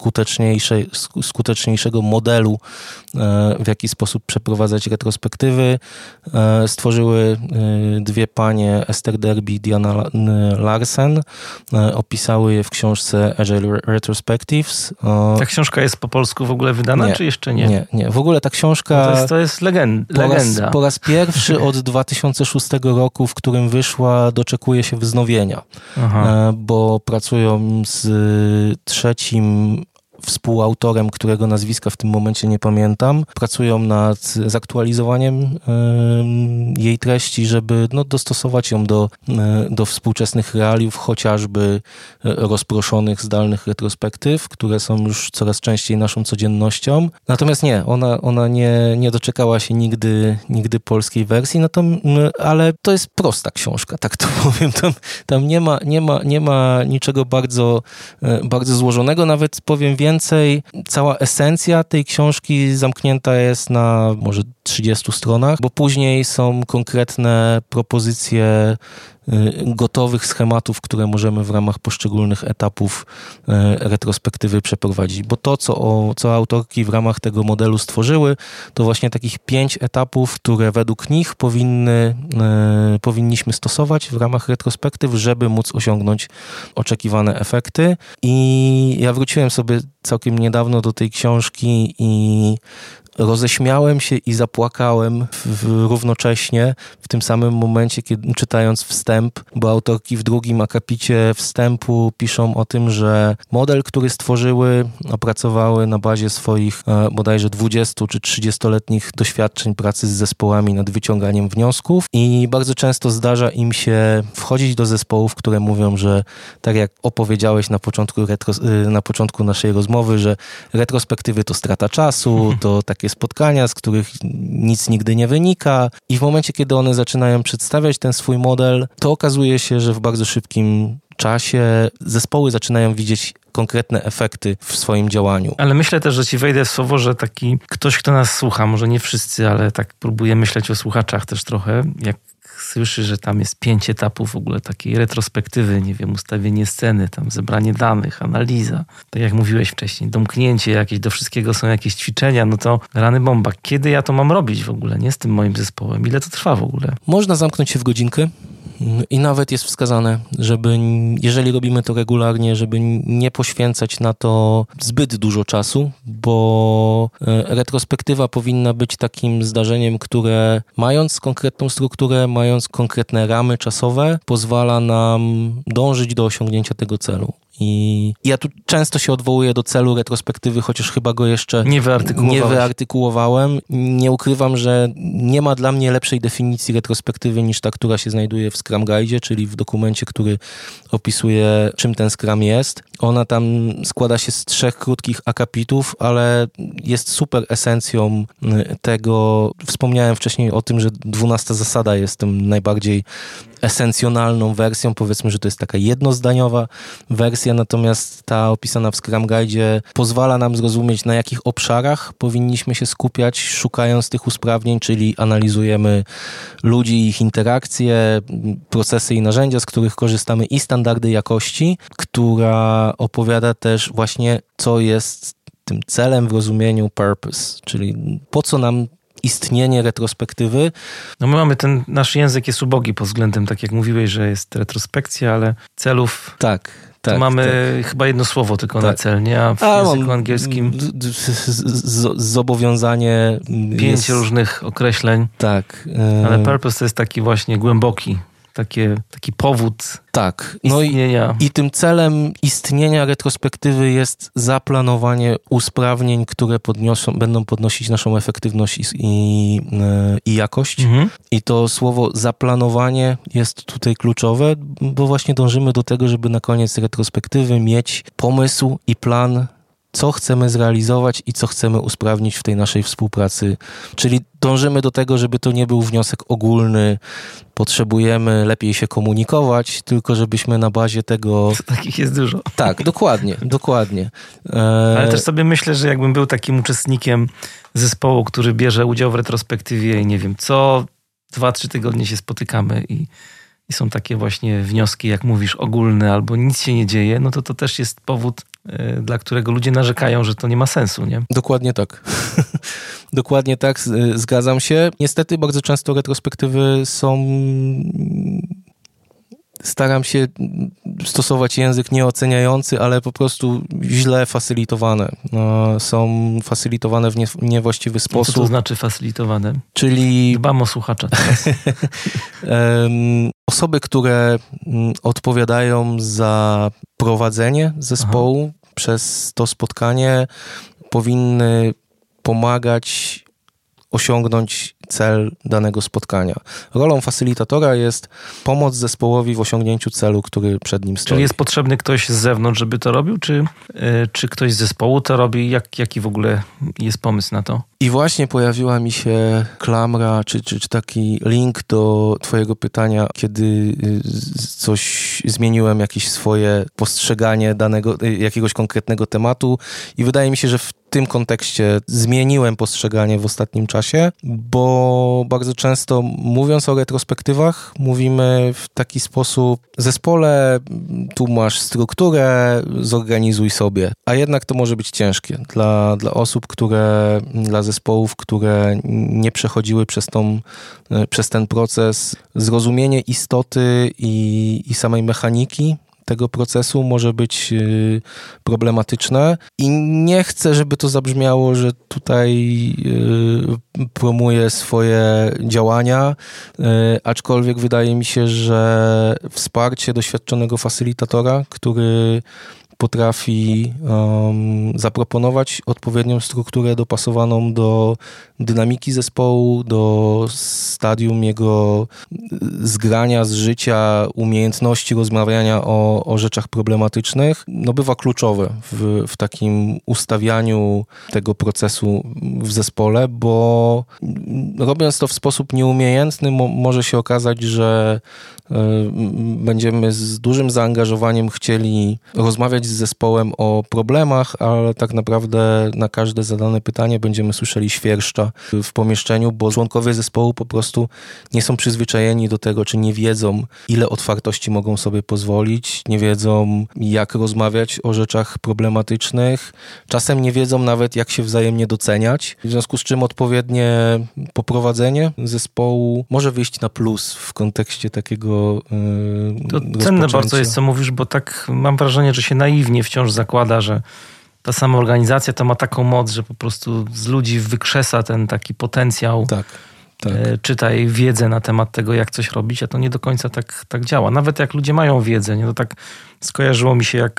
skuteczniejszego modelu, w jaki sposób przeprowadzać retrospektywy. Stworzyły dwie panie, Esther Derby i Diana Larsen. Opisały je w książce Agile Retrospectives. Ta książka jest po polsku w ogóle wydana, czy jeszcze nie? Nie. W ogóle ta książka... No to jest legenda. Po raz pierwszy od 2006 roku, w którym wyszła, doczekuje się wznowienia. Aha. Bo pracują z trzecim współautorem, którego nazwiska w tym momencie nie pamiętam, pracują nad zaktualizowaniem jej treści, żeby dostosować ją do współczesnych realiów, chociażby rozproszonych, zdalnych retrospektyw, które są już coraz częściej naszą codziennością. Natomiast ona nie doczekała się nigdy polskiej wersji, ale to jest prosta książka, tak to powiem. Tam nie ma niczego bardzo, bardzo złożonego, nawet powiem więcej, cała esencja tej książki zamknięta jest na może 30 stronach, bo później są konkretne propozycje gotowych schematów, które możemy w ramach poszczególnych etapów retrospektywy przeprowadzić. Bo to, co autorki w ramach tego modelu stworzyły, to właśnie takich 5 etapów, które według nich powinniśmy stosować w ramach retrospektyw, żeby móc osiągnąć oczekiwane efekty. I ja wróciłem sobie całkiem niedawno do tej książki i roześmiałem się i zapłakałem równocześnie w tym samym momencie, kiedy czytając wstęp, bo autorki w drugim akapicie wstępu piszą o tym, że model, który stworzyły, opracowały na bazie swoich bodajże 20 czy 30-letnich doświadczeń pracy z zespołami nad wyciąganiem wniosków i bardzo często zdarza im się wchodzić do zespołów, które mówią, że tak jak opowiedziałeś na początku naszej rozmowy, że retrospektywy to strata czasu, to takie spotkania, z których nic nigdy nie wynika i w momencie, kiedy one zaczynają przedstawiać ten swój model, to okazuje się, że w bardzo szybkim czasie zespoły zaczynają widzieć konkretne efekty w swoim działaniu. Ale myślę też, że ci wejdę w słowo, że taki ktoś, kto nas słucha, może nie wszyscy, ale tak próbuję myśleć o słuchaczach też trochę, jak słyszy, że tam jest 5 etapów w ogóle takiej retrospektywy, nie wiem, ustawienie sceny, tam zebranie danych, analiza, tak jak mówiłeś wcześniej, domknięcie jakieś, do wszystkiego są jakieś ćwiczenia, no to rany bomba. Kiedy ja to mam robić w ogóle, nie? Z tym moim zespołem? Ile to trwa w ogóle? Można zamknąć się w godzinkę. I nawet jest wskazane, żeby, jeżeli robimy to regularnie, żeby nie poświęcać na to zbyt dużo czasu, bo retrospektywa powinna być takim zdarzeniem, które mając konkretną strukturę, mając konkretne ramy czasowe, pozwala nam dążyć do osiągnięcia tego celu. I ja tu często się odwołuję do celu retrospektywy, chociaż chyba go jeszcze nie wyartykułowałem. Nie ukrywam, że nie ma dla mnie lepszej definicji retrospektywy niż ta, która się znajduje w Scrum Guide, czyli w dokumencie, który opisuje, czym ten Scrum jest. Ona tam składa się z 3 krótkich akapitów, ale jest super esencją tego. Wspomniałem wcześniej o tym, że 12 zasada jest tym najbardziej esencjonalną wersją. Powiedzmy, że to jest taka jednozdaniowa wersja, natomiast ta opisana w Scrum Guide pozwala nam zrozumieć, na jakich obszarach powinniśmy się skupiać, szukając tych usprawnień, czyli analizujemy ludzi i ich interakcje, procesy i narzędzia, z których korzystamy, i standardy jakości, która opowiada też właśnie, co jest tym celem w rozumieniu purpose, czyli po co nam istnienie retrospektywy. No my mamy nasz język jest ubogi pod względem, tak jak mówiłeś, że jest retrospekcja, ale celów... Tak. Mamy chyba jedno słowo tylko na cel, nie? A w języku angielskim zobowiązanie 5 różnych określeń. Tak. Ale purpose to jest taki właśnie głęboki, taki powód istnienia. I tym celem istnienia retrospektywy jest zaplanowanie usprawnień, które będą podnosić naszą efektywność i jakość. Mhm. I to słowo zaplanowanie jest tutaj kluczowe, bo właśnie dążymy do tego, żeby na koniec retrospektywy mieć pomysł i plan, co chcemy zrealizować i co chcemy usprawnić w tej naszej współpracy. Czyli dążymy do tego, żeby to nie był wniosek ogólny, potrzebujemy lepiej się komunikować, tylko żebyśmy na bazie tego... Takich jest dużo. Tak, dokładnie. Ale też sobie myślę, że jakbym był takim uczestnikiem zespołu, który bierze udział w retrospektywie i nie wiem, co 2-3 tygodnie się spotykamy i są takie właśnie wnioski, jak mówisz, ogólne, albo nic się nie dzieje, no to też jest powód, dla którego ludzie narzekają, że to nie ma sensu, nie? Dokładnie tak. Dokładnie tak, zgadzam się. Niestety bardzo często retrospektywy są... Staram się stosować język nieoceniający, ale po prostu źle facylitowane. Są facylitowane w niewłaściwy sposób. Co to znaczy facylitowane? Czyli... Dbam o słuchacza teraz. Osoby, które odpowiadają za prowadzenie zespołu przez to spotkanie, powinny pomagać osiągnąć cel danego spotkania. Rolą facylitatora jest pomoc zespołowi w osiągnięciu celu, który przed nim stoi. Czyli jest potrzebny ktoś z zewnątrz, żeby to robił, czy ktoś z zespołu to robi? Jaki w ogóle jest pomysł na to? I właśnie pojawiła mi się klamra, czy taki link do twojego pytania, kiedy coś zmieniłem, jakieś swoje postrzeganie jakiegoś konkretnego tematu, i wydaje mi się, że w tym kontekście zmieniłem postrzeganie w ostatnim czasie, bo bardzo często, mówiąc o retrospektywach, mówimy w taki sposób: zespole, tu masz strukturę, zorganizuj sobie. A jednak to może być ciężkie dla osób, dla zespołów, które nie przechodziły przez ten proces. Zrozumienie istoty i samej mechaniki tego procesu może być problematyczne, i nie chcę, żeby to zabrzmiało, że tutaj promuję swoje działania, aczkolwiek wydaje mi się, że wsparcie doświadczonego facylitatora, który potrafi zaproponować odpowiednią strukturę dopasowaną do dynamiki zespołu, do stadium jego zgrania z życia, umiejętności rozmawiania o rzeczach problematycznych, bywa kluczowe w takim ustawianiu tego procesu w zespole, bo robiąc to w sposób nieumiejętny, może się okazać, że będziemy z dużym zaangażowaniem chcieli rozmawiać z zespołem o problemach, ale tak naprawdę na każde zadane pytanie będziemy słyszeli świerszcza w pomieszczeniu, bo członkowie zespołu po prostu nie są przyzwyczajeni do tego, czy nie wiedzą, ile otwartości mogą sobie pozwolić, nie wiedzą, jak rozmawiać o rzeczach problematycznych, czasem nie wiedzą nawet, jak się wzajemnie doceniać, w związku z czym odpowiednie poprowadzenie zespołu może wyjść na plus w kontekście takiego to cenne bardzo jest, co mówisz, bo tak mam wrażenie, że się naiwnie wciąż zakłada, że ta sama organizacja to ma taką moc, że po prostu z ludzi wykrzesa ten taki potencjał. Tak. Czytaj wiedzę na temat tego, jak coś robić, a to nie do końca tak działa. Nawet jak ludzie mają wiedzę, nie, to tak skojarzyło mi się, jak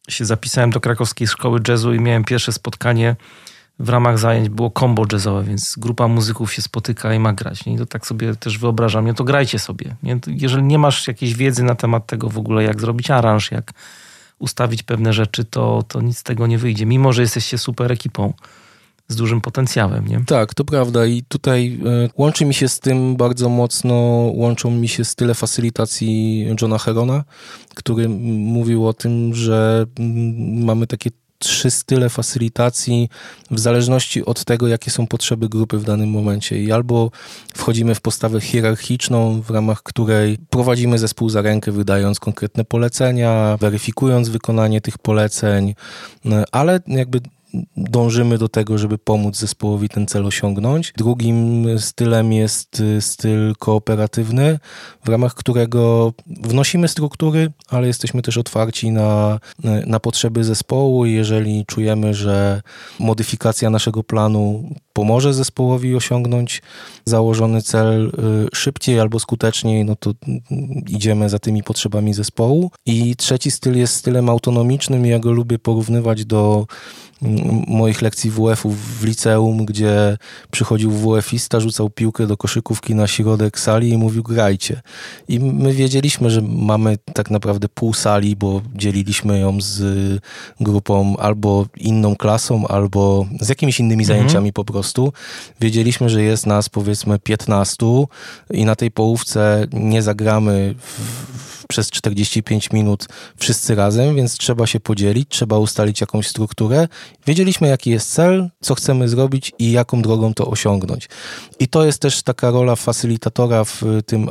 się zapisałem do krakowskiej szkoły jazzu i miałem pierwsze spotkanie w ramach zajęć, było combo jazzowe, więc grupa muzyków się spotyka i ma grać. Nie? I to tak sobie też wyobrażam, nie? To grajcie sobie. Nie? Jeżeli nie masz jakiejś wiedzy na temat tego w ogóle, jak zrobić aranż, jak ustawić pewne rzeczy, to nic z tego nie wyjdzie, mimo że jesteście super ekipą z dużym potencjałem, nie? Tak, to prawda i tutaj łączy mi się z tym bardzo mocno, łączą mi się style facylitacji Johna Herona, który mówił o tym, że mamy takie 3 style facylitacji w zależności od tego, jakie są potrzeby grupy w danym momencie. I albo wchodzimy w postawę hierarchiczną, w ramach której prowadzimy zespół za rękę, wydając konkretne polecenia, weryfikując wykonanie tych poleceń, ale jakby dążymy do tego, żeby pomóc zespołowi ten cel osiągnąć. Drugim stylem jest styl kooperatywny, w ramach którego wnosimy struktury, ale jesteśmy też otwarci na potrzeby zespołu. Jeżeli czujemy, że modyfikacja naszego planu pomoże zespołowi osiągnąć założony cel szybciej albo skuteczniej, no to idziemy za tymi potrzebami zespołu. I trzeci styl jest stylem autonomicznym. Ja go lubię porównywać do moich lekcji WF-ów w liceum, gdzie przychodził WF-ista, rzucał piłkę do koszykówki na środek sali i mówił grajcie. I my wiedzieliśmy, że mamy tak naprawdę pół sali, bo dzieliliśmy ją z grupą albo inną klasą, albo z jakimiś innymi zajęciami po prostu. Wiedzieliśmy, że jest nas powiedzmy 15 i na tej połówce nie zagramy przez 45 minut wszyscy razem, więc trzeba się podzielić, trzeba ustalić jakąś strukturę. Wiedzieliśmy, jaki jest cel, co chcemy zrobić i jaką drogą to osiągnąć. I to jest też taka rola facylitatora w tym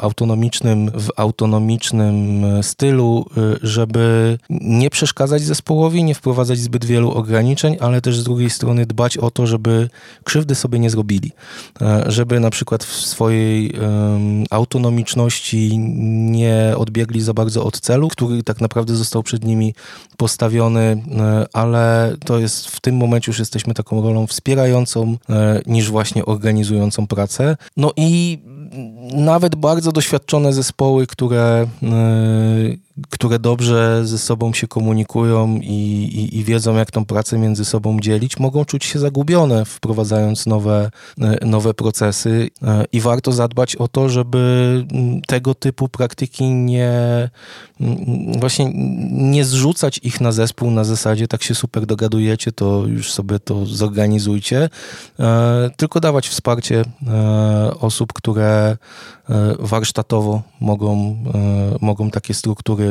autonomicznym stylu, żeby nie przeszkadzać zespołowi, nie wprowadzać zbyt wielu ograniczeń, ale też z drugiej strony dbać o to, żeby krzywdy sobie nie zrobili. Żeby na przykład w swojej autonomiczności nie odbiegli za bardzo od celu, który tak naprawdę został przed nimi postawiony, ale to jest w tym momencie już jesteśmy taką rolą wspierającą niż właśnie organizującą pracę. No i nawet bardzo doświadczone zespoły, które dobrze ze sobą się komunikują i wiedzą, jak tą pracę między sobą dzielić, mogą czuć się zagubione, wprowadzając nowe procesy i warto zadbać o to, żeby tego typu praktyki nie zrzucać ich na zespół na zasadzie tak się super dogadujecie, to już sobie to zorganizujcie, tylko dawać wsparcie osób, które warsztatowo mogą takie struktury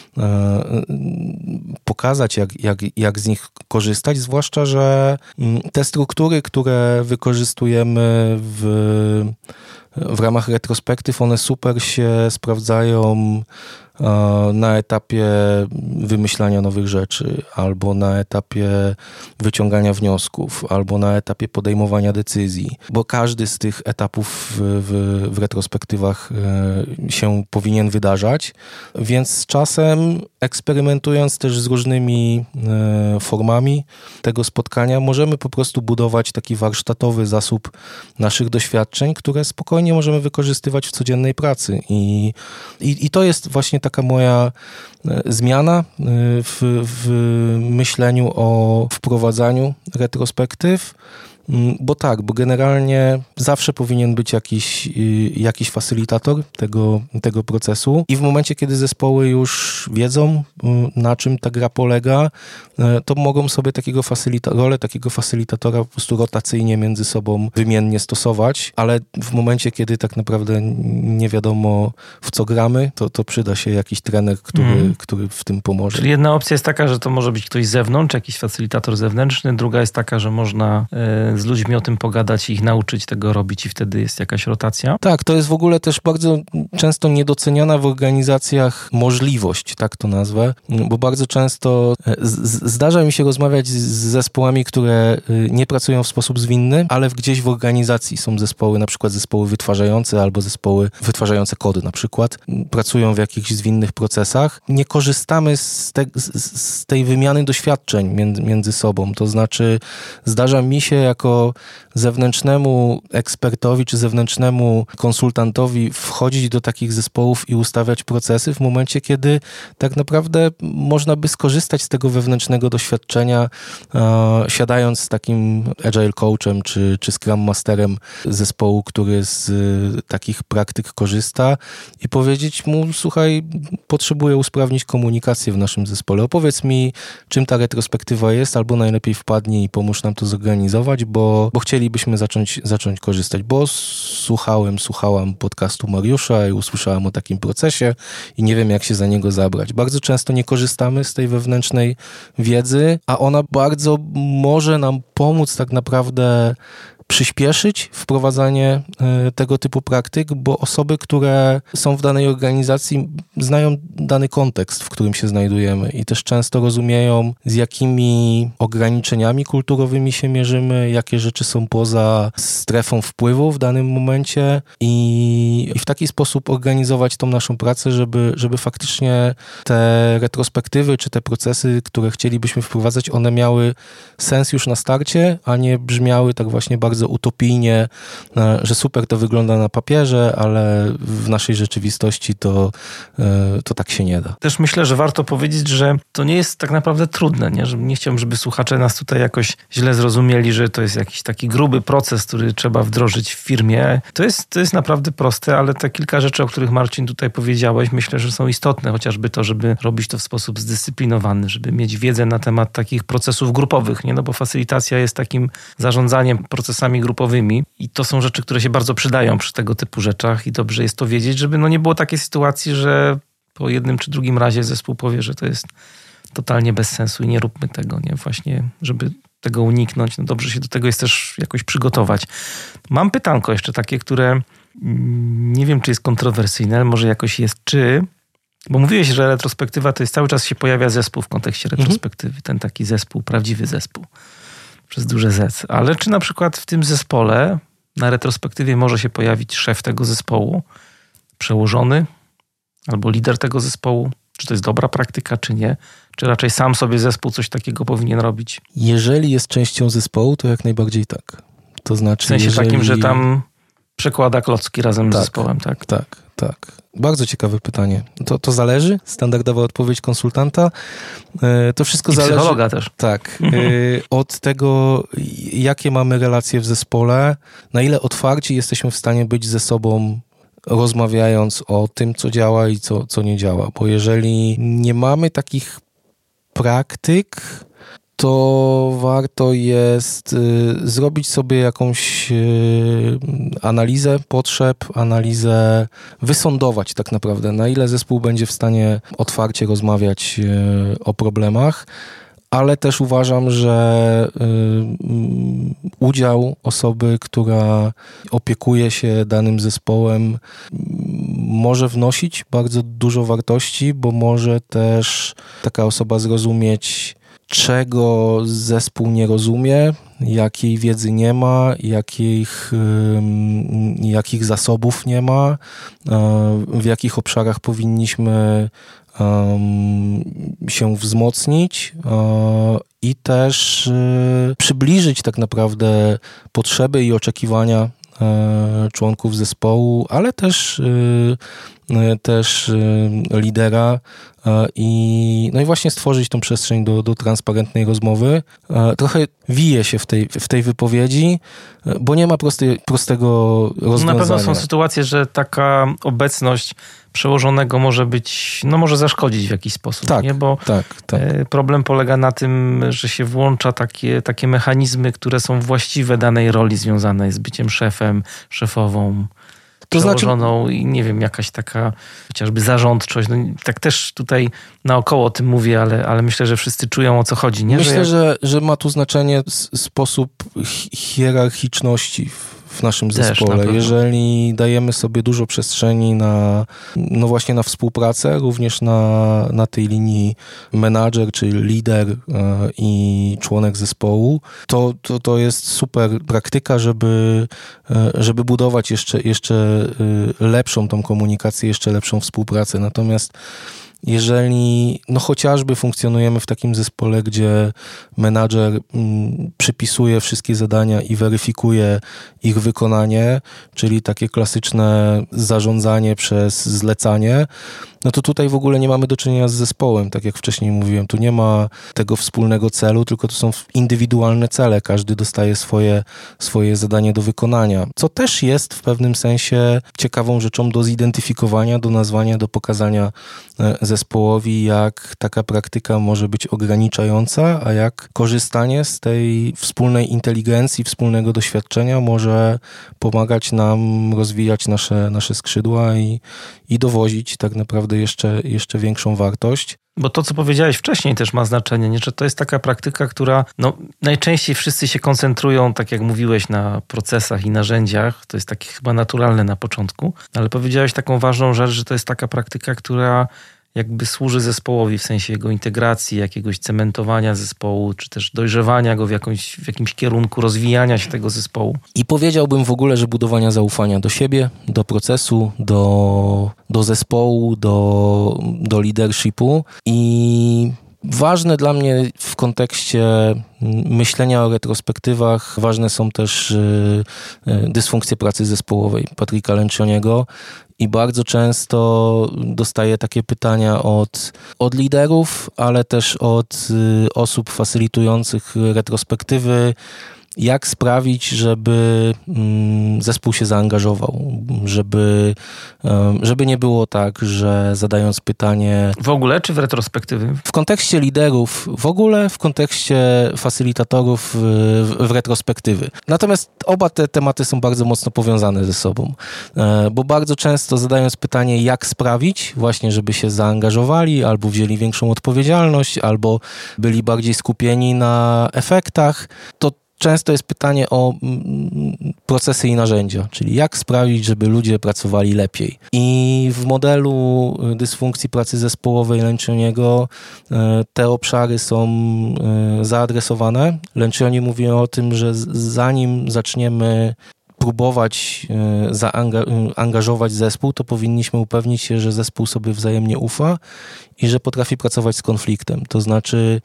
pokazać, jak z nich korzystać, zwłaszcza, że te struktury, które wykorzystujemy w ramach retrospektyw, one super się sprawdzają na etapie wymyślania nowych rzeczy, albo na etapie wyciągania wniosków, albo na etapie podejmowania decyzji, bo każdy z tych etapów w retrospektywach się powinien wydarzać, więc z czasem eksperymentując też z różnymi formami tego spotkania, możemy po prostu budować taki warsztatowy zasób naszych doświadczeń, które spokojnie możemy wykorzystywać w codziennej pracy i to jest właśnie taka moja zmiana w myśleniu o wprowadzaniu retrospektyw, bo generalnie zawsze powinien być jakiś facylitator tego procesu i w momencie, kiedy zespoły już wiedzą, na czym ta gra polega, to mogą sobie rolę takiego facylitatora po prostu rotacyjnie między sobą wymiennie stosować, ale w momencie, kiedy tak naprawdę nie wiadomo, w co gramy, to przyda się jakiś trener, który w tym pomoże. Czyli jedna opcja jest taka, że to może być ktoś z zewnątrz, jakiś facylitator zewnętrzny, druga jest taka, że można z ludźmi o tym pogadać i ich nauczyć tego robić i wtedy jest jakaś rotacja. Tak, to jest w ogóle też bardzo często niedoceniana w organizacjach możliwość, tak to nazwę, bo bardzo często zdarza mi się rozmawiać z zespołami, które nie pracują w sposób zwinny, ale gdzieś w organizacji są zespoły, na przykład zespoły wytwarzające albo zespoły wytwarzające kody na przykład, pracują w jakichś zwinnych procesach. Nie korzystamy z tej wymiany doświadczeń między sobą, to znaczy zdarza mi się jako ciężko zewnętrznemu ekspertowi czy zewnętrznemu konsultantowi wchodzić do takich zespołów i ustawiać procesy w momencie, kiedy tak naprawdę można by skorzystać z tego wewnętrznego doświadczenia, siadając z takim agile coachem czy scrum masterem zespołu, który z takich praktyk korzysta i powiedzieć mu, słuchaj, potrzebuję usprawnić komunikację w naszym zespole. Opowiedz mi, czym ta retrospektywa jest, albo najlepiej wpadnij i pomóż nam to zorganizować, bo chcielibyśmy zacząć korzystać, bo słuchałam podcastu Mariusza i usłyszałam o takim procesie i nie wiem, jak się za niego zabrać. Bardzo często nie korzystamy z tej wewnętrznej wiedzy, a ona bardzo może nam pomóc tak naprawdę przyspieszyć wprowadzanie tego typu praktyk, bo osoby, które są w danej organizacji, znają dany kontekst, w którym się znajdujemy i też często rozumieją, z jakimi ograniczeniami kulturowymi się mierzymy, jakie rzeczy są poza strefą wpływu w danym momencie i w taki sposób organizować tą naszą pracę, żeby faktycznie te retrospektywy czy te procesy, które chcielibyśmy wprowadzać, one miały sens już na starcie, a nie brzmiały tak właśnie bardzo utopijnie, że super to wygląda na papierze, ale w naszej rzeczywistości to tak się nie da. Też myślę, że warto powiedzieć, że to nie jest tak naprawdę trudne. Nie chciałbym, żeby słuchacze nas tutaj jakoś źle zrozumieli, że to jest jakiś taki gruby proces, który trzeba wdrożyć w firmie. To jest naprawdę proste, ale te kilka rzeczy, o których Marcin tutaj powiedziałeś, myślę, że są istotne, chociażby to, żeby robić to w sposób zdyscyplinowany, żeby mieć wiedzę na temat takich procesów grupowych, nie? No bo facylitacja jest takim zarządzaniem procesami grupowymi i to są rzeczy, które się bardzo przydają przy tego typu rzeczach i dobrze jest to wiedzieć, żeby nie było takiej sytuacji, że po jednym czy drugim razie zespół powie, że to jest totalnie bez sensu i nie róbmy tego, nie? Właśnie, żeby tego uniknąć, dobrze się do tego jest też jakoś przygotować. Mam pytanko jeszcze takie, które nie wiem, czy jest kontrowersyjne, ale może jakoś jest, bo mówiłeś, że retrospektywa to jest cały czas się pojawia zespół w kontekście retrospektywy, ten taki zespół, prawdziwy zespół. Przez duże Z. Ale czy na przykład w tym zespole na retrospektywie może się pojawić szef tego zespołu, przełożony albo lider tego zespołu? Czy to jest dobra praktyka, czy nie? Czy raczej sam sobie zespół coś takiego powinien robić? Jeżeli jest częścią zespołu, to jak najbardziej tak. To znaczy, w sensie takim, że tam przekłada klocki razem z zespołem, tak? Tak. Bardzo ciekawe pytanie. To zależy. Standardowa odpowiedź konsultanta. To wszystko zależy. I psychologa też. Tak. Od tego, jakie mamy relacje w zespole, na ile otwarci jesteśmy w stanie być ze sobą, rozmawiając o tym, co działa i co nie działa. Bo jeżeli nie mamy takich praktyk, to warto jest zrobić sobie jakąś analizę potrzeb, analizę wysądować tak naprawdę, na ile zespół będzie w stanie otwarcie rozmawiać o problemach, ale też uważam, że udział osoby, która opiekuje się danym zespołem, może wnosić bardzo dużo wartości, bo może też taka osoba zrozumieć, czego zespół nie rozumie, jakiej wiedzy nie ma, jakich zasobów nie ma, w jakich obszarach powinniśmy się wzmocnić i też przybliżyć tak naprawdę potrzeby i oczekiwania członków zespołu, ale też lidera i właśnie stworzyć tą przestrzeń do transparentnej rozmowy. Trochę wije się w tej wypowiedzi, bo nie ma prostego rozwiązania. Na pewno są sytuacje, że taka obecność przełożonego może być, może zaszkodzić w jakiś sposób. Tak, nie? Bo problem polega na tym, że się włącza takie mechanizmy, które są właściwe danej roli związanej z byciem szefem, szefową, przełożoną i nie wiem, jakaś taka chociażby zarządczość. Tak też tutaj naokoło o tym mówię, ale myślę, że wszyscy czują, o co chodzi. Nie? Myślę, że ma tu znaczenie sposób hierarchiczności w naszym zespole. Jeżeli dajemy sobie dużo przestrzeni na współpracę, również na tej linii menadżer, czyli lider i członek zespołu, to jest super praktyka, żeby budować jeszcze lepszą tą komunikację, jeszcze lepszą współpracę. Natomiast jeżeli chociażby funkcjonujemy w takim zespole, gdzie menadżer przypisuje wszystkie zadania i weryfikuje ich wykonanie, czyli takie klasyczne zarządzanie przez zlecanie, no to tutaj w ogóle nie mamy do czynienia z zespołem, tak jak wcześniej mówiłem. Tu nie ma tego wspólnego celu, tylko to są indywidualne cele. Każdy dostaje swoje zadanie do wykonania, co też jest w pewnym sensie ciekawą rzeczą do zidentyfikowania, do nazwania, do pokazania zespołowi, jak taka praktyka może być ograniczająca, a jak korzystanie z tej wspólnej inteligencji, wspólnego doświadczenia może pomagać nam rozwijać nasze skrzydła i dowozić tak naprawdę jeszcze większą wartość. Bo to, co powiedziałeś wcześniej, też ma znaczenie, nie? Że to jest taka praktyka, która najczęściej wszyscy się koncentrują, tak jak mówiłeś, na procesach i narzędziach. To jest takie chyba naturalne na początku, ale powiedziałeś taką ważną rzecz, że to jest taka praktyka, która jakby służy zespołowi w sensie jego integracji, jakiegoś cementowania zespołu, czy też dojrzewania go w jakimś kierunku, rozwijania się tego zespołu. I powiedziałbym w ogóle, że budowania zaufania do siebie, do procesu, do zespołu, do leadershipu. I ważne dla mnie w kontekście myślenia o retrospektywach, ważne są też dysfunkcje pracy zespołowej Patryka Lencioniego. I bardzo często dostaję takie pytania od liderów, ale też od osób facylitujących retrospektywy, jak sprawić, żeby zespół się zaangażował, żeby nie było tak, że zadając pytanie... W ogóle czy w retrospektywie? W kontekście liderów w ogóle, w kontekście facylitatorów w retrospektywy. Natomiast oba te tematy są bardzo mocno powiązane ze sobą, bo bardzo często zadając pytanie, jak sprawić właśnie, żeby się zaangażowali, albo wzięli większą odpowiedzialność, albo byli bardziej skupieni na efektach, to często jest pytanie o procesy i narzędzia, czyli jak sprawić, żeby ludzie pracowali lepiej. I w modelu dysfunkcji pracy zespołowej Lencioniego te obszary są zaadresowane. Lencioni mówi o tym, że zanim zaczniemy próbować angażować zespół, to powinniśmy upewnić się, że zespół sobie wzajemnie ufa i że potrafi pracować z konfliktem. To znaczy,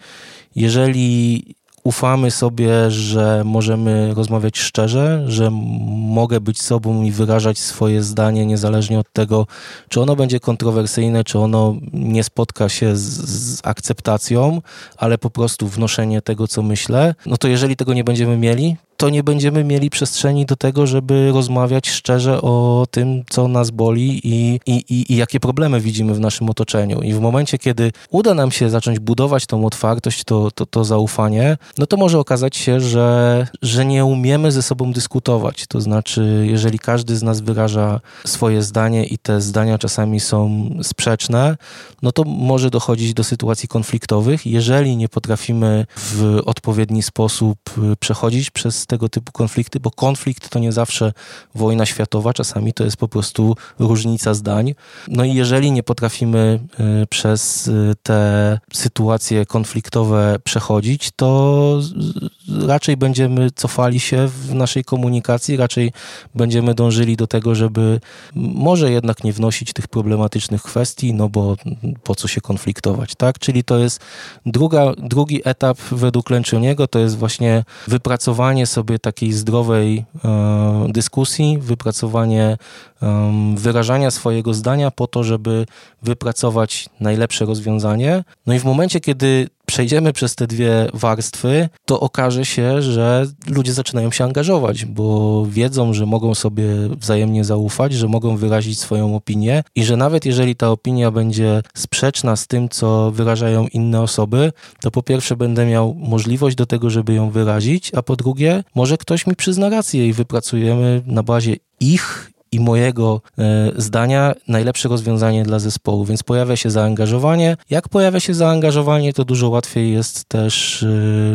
jeżeli ufamy sobie, że możemy rozmawiać szczerze, że mogę być sobą i wyrażać swoje zdanie niezależnie od tego, czy ono będzie kontrowersyjne, czy ono nie spotka się z akceptacją, ale po prostu wnoszenie tego, co myślę, no to jeżeli tego nie będziemy mieli, to nie będziemy mieli przestrzeni do tego, żeby rozmawiać szczerze o tym, co nas boli i jakie problemy widzimy w naszym otoczeniu. I w momencie, kiedy uda nam się zacząć budować tą otwartość, to zaufanie, no to może okazać się, że nie umiemy ze sobą dyskutować. To znaczy, jeżeli każdy z nas wyraża swoje zdanie i te zdania czasami są sprzeczne, no to może dochodzić do sytuacji konfliktowych. Jeżeli nie potrafimy w odpowiedni sposób przechodzić przez tego typu konflikty, bo konflikt to nie zawsze wojna światowa, czasami to jest po prostu różnica zdań. No i jeżeli nie potrafimy przez te sytuacje konfliktowe przechodzić, to raczej będziemy cofali się w naszej komunikacji, raczej będziemy dążyli do tego, żeby może jednak nie wnosić tych problematycznych kwestii, no bo po co się konfliktować, tak? Czyli to jest drugi etap według Lencioniego, to jest właśnie wypracowanie sobie takiej zdrowej dyskusji, wypracowanie wyrażania swojego zdania po to, żeby wypracować najlepsze rozwiązanie. No i w momencie, kiedy przejdziemy przez te dwie warstwy, to okaże się, że ludzie zaczynają się angażować, bo wiedzą, że mogą sobie wzajemnie zaufać, że mogą wyrazić swoją opinię i że nawet jeżeli ta opinia będzie sprzeczna z tym, co wyrażają inne osoby, to po pierwsze będę miał możliwość do tego, żeby ją wyrazić, a po drugie może ktoś mi przyzna rację i wypracujemy na bazie ich i mojego zdania najlepsze rozwiązanie dla zespołu, więc pojawia się zaangażowanie. Jak pojawia się zaangażowanie, to dużo łatwiej jest też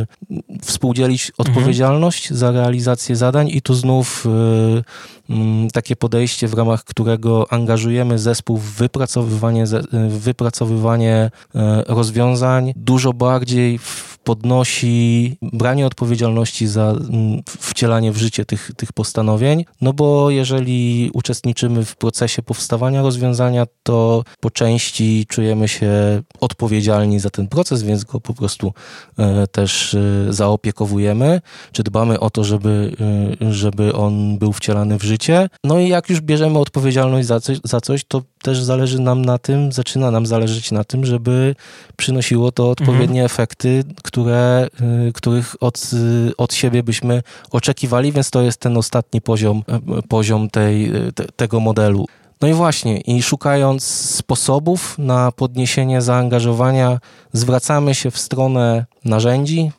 współdzielić odpowiedzialność za realizację zadań i tu znów takie podejście, w ramach którego angażujemy zespół w wypracowywanie rozwiązań, dużo bardziej podnosi branie odpowiedzialności za wcielanie w życie tych postanowień, no bo jeżeli uczestniczymy w procesie powstawania rozwiązania, to po części czujemy się odpowiedzialni za ten proces, więc go po prostu też zaopiekowujemy, czy dbamy o to, żeby on był wcielany w życie. No i jak już bierzemy odpowiedzialność za coś, to też zależy nam na tym, zaczyna nam zależeć na tym, żeby przynosiło to odpowiednie efekty, których od siebie byśmy oczekiwali, więc to jest ten ostatni poziom tego modelu. No i właśnie, i szukając sposobów na podniesienie zaangażowania, zwracamy się w stronę narzędzi,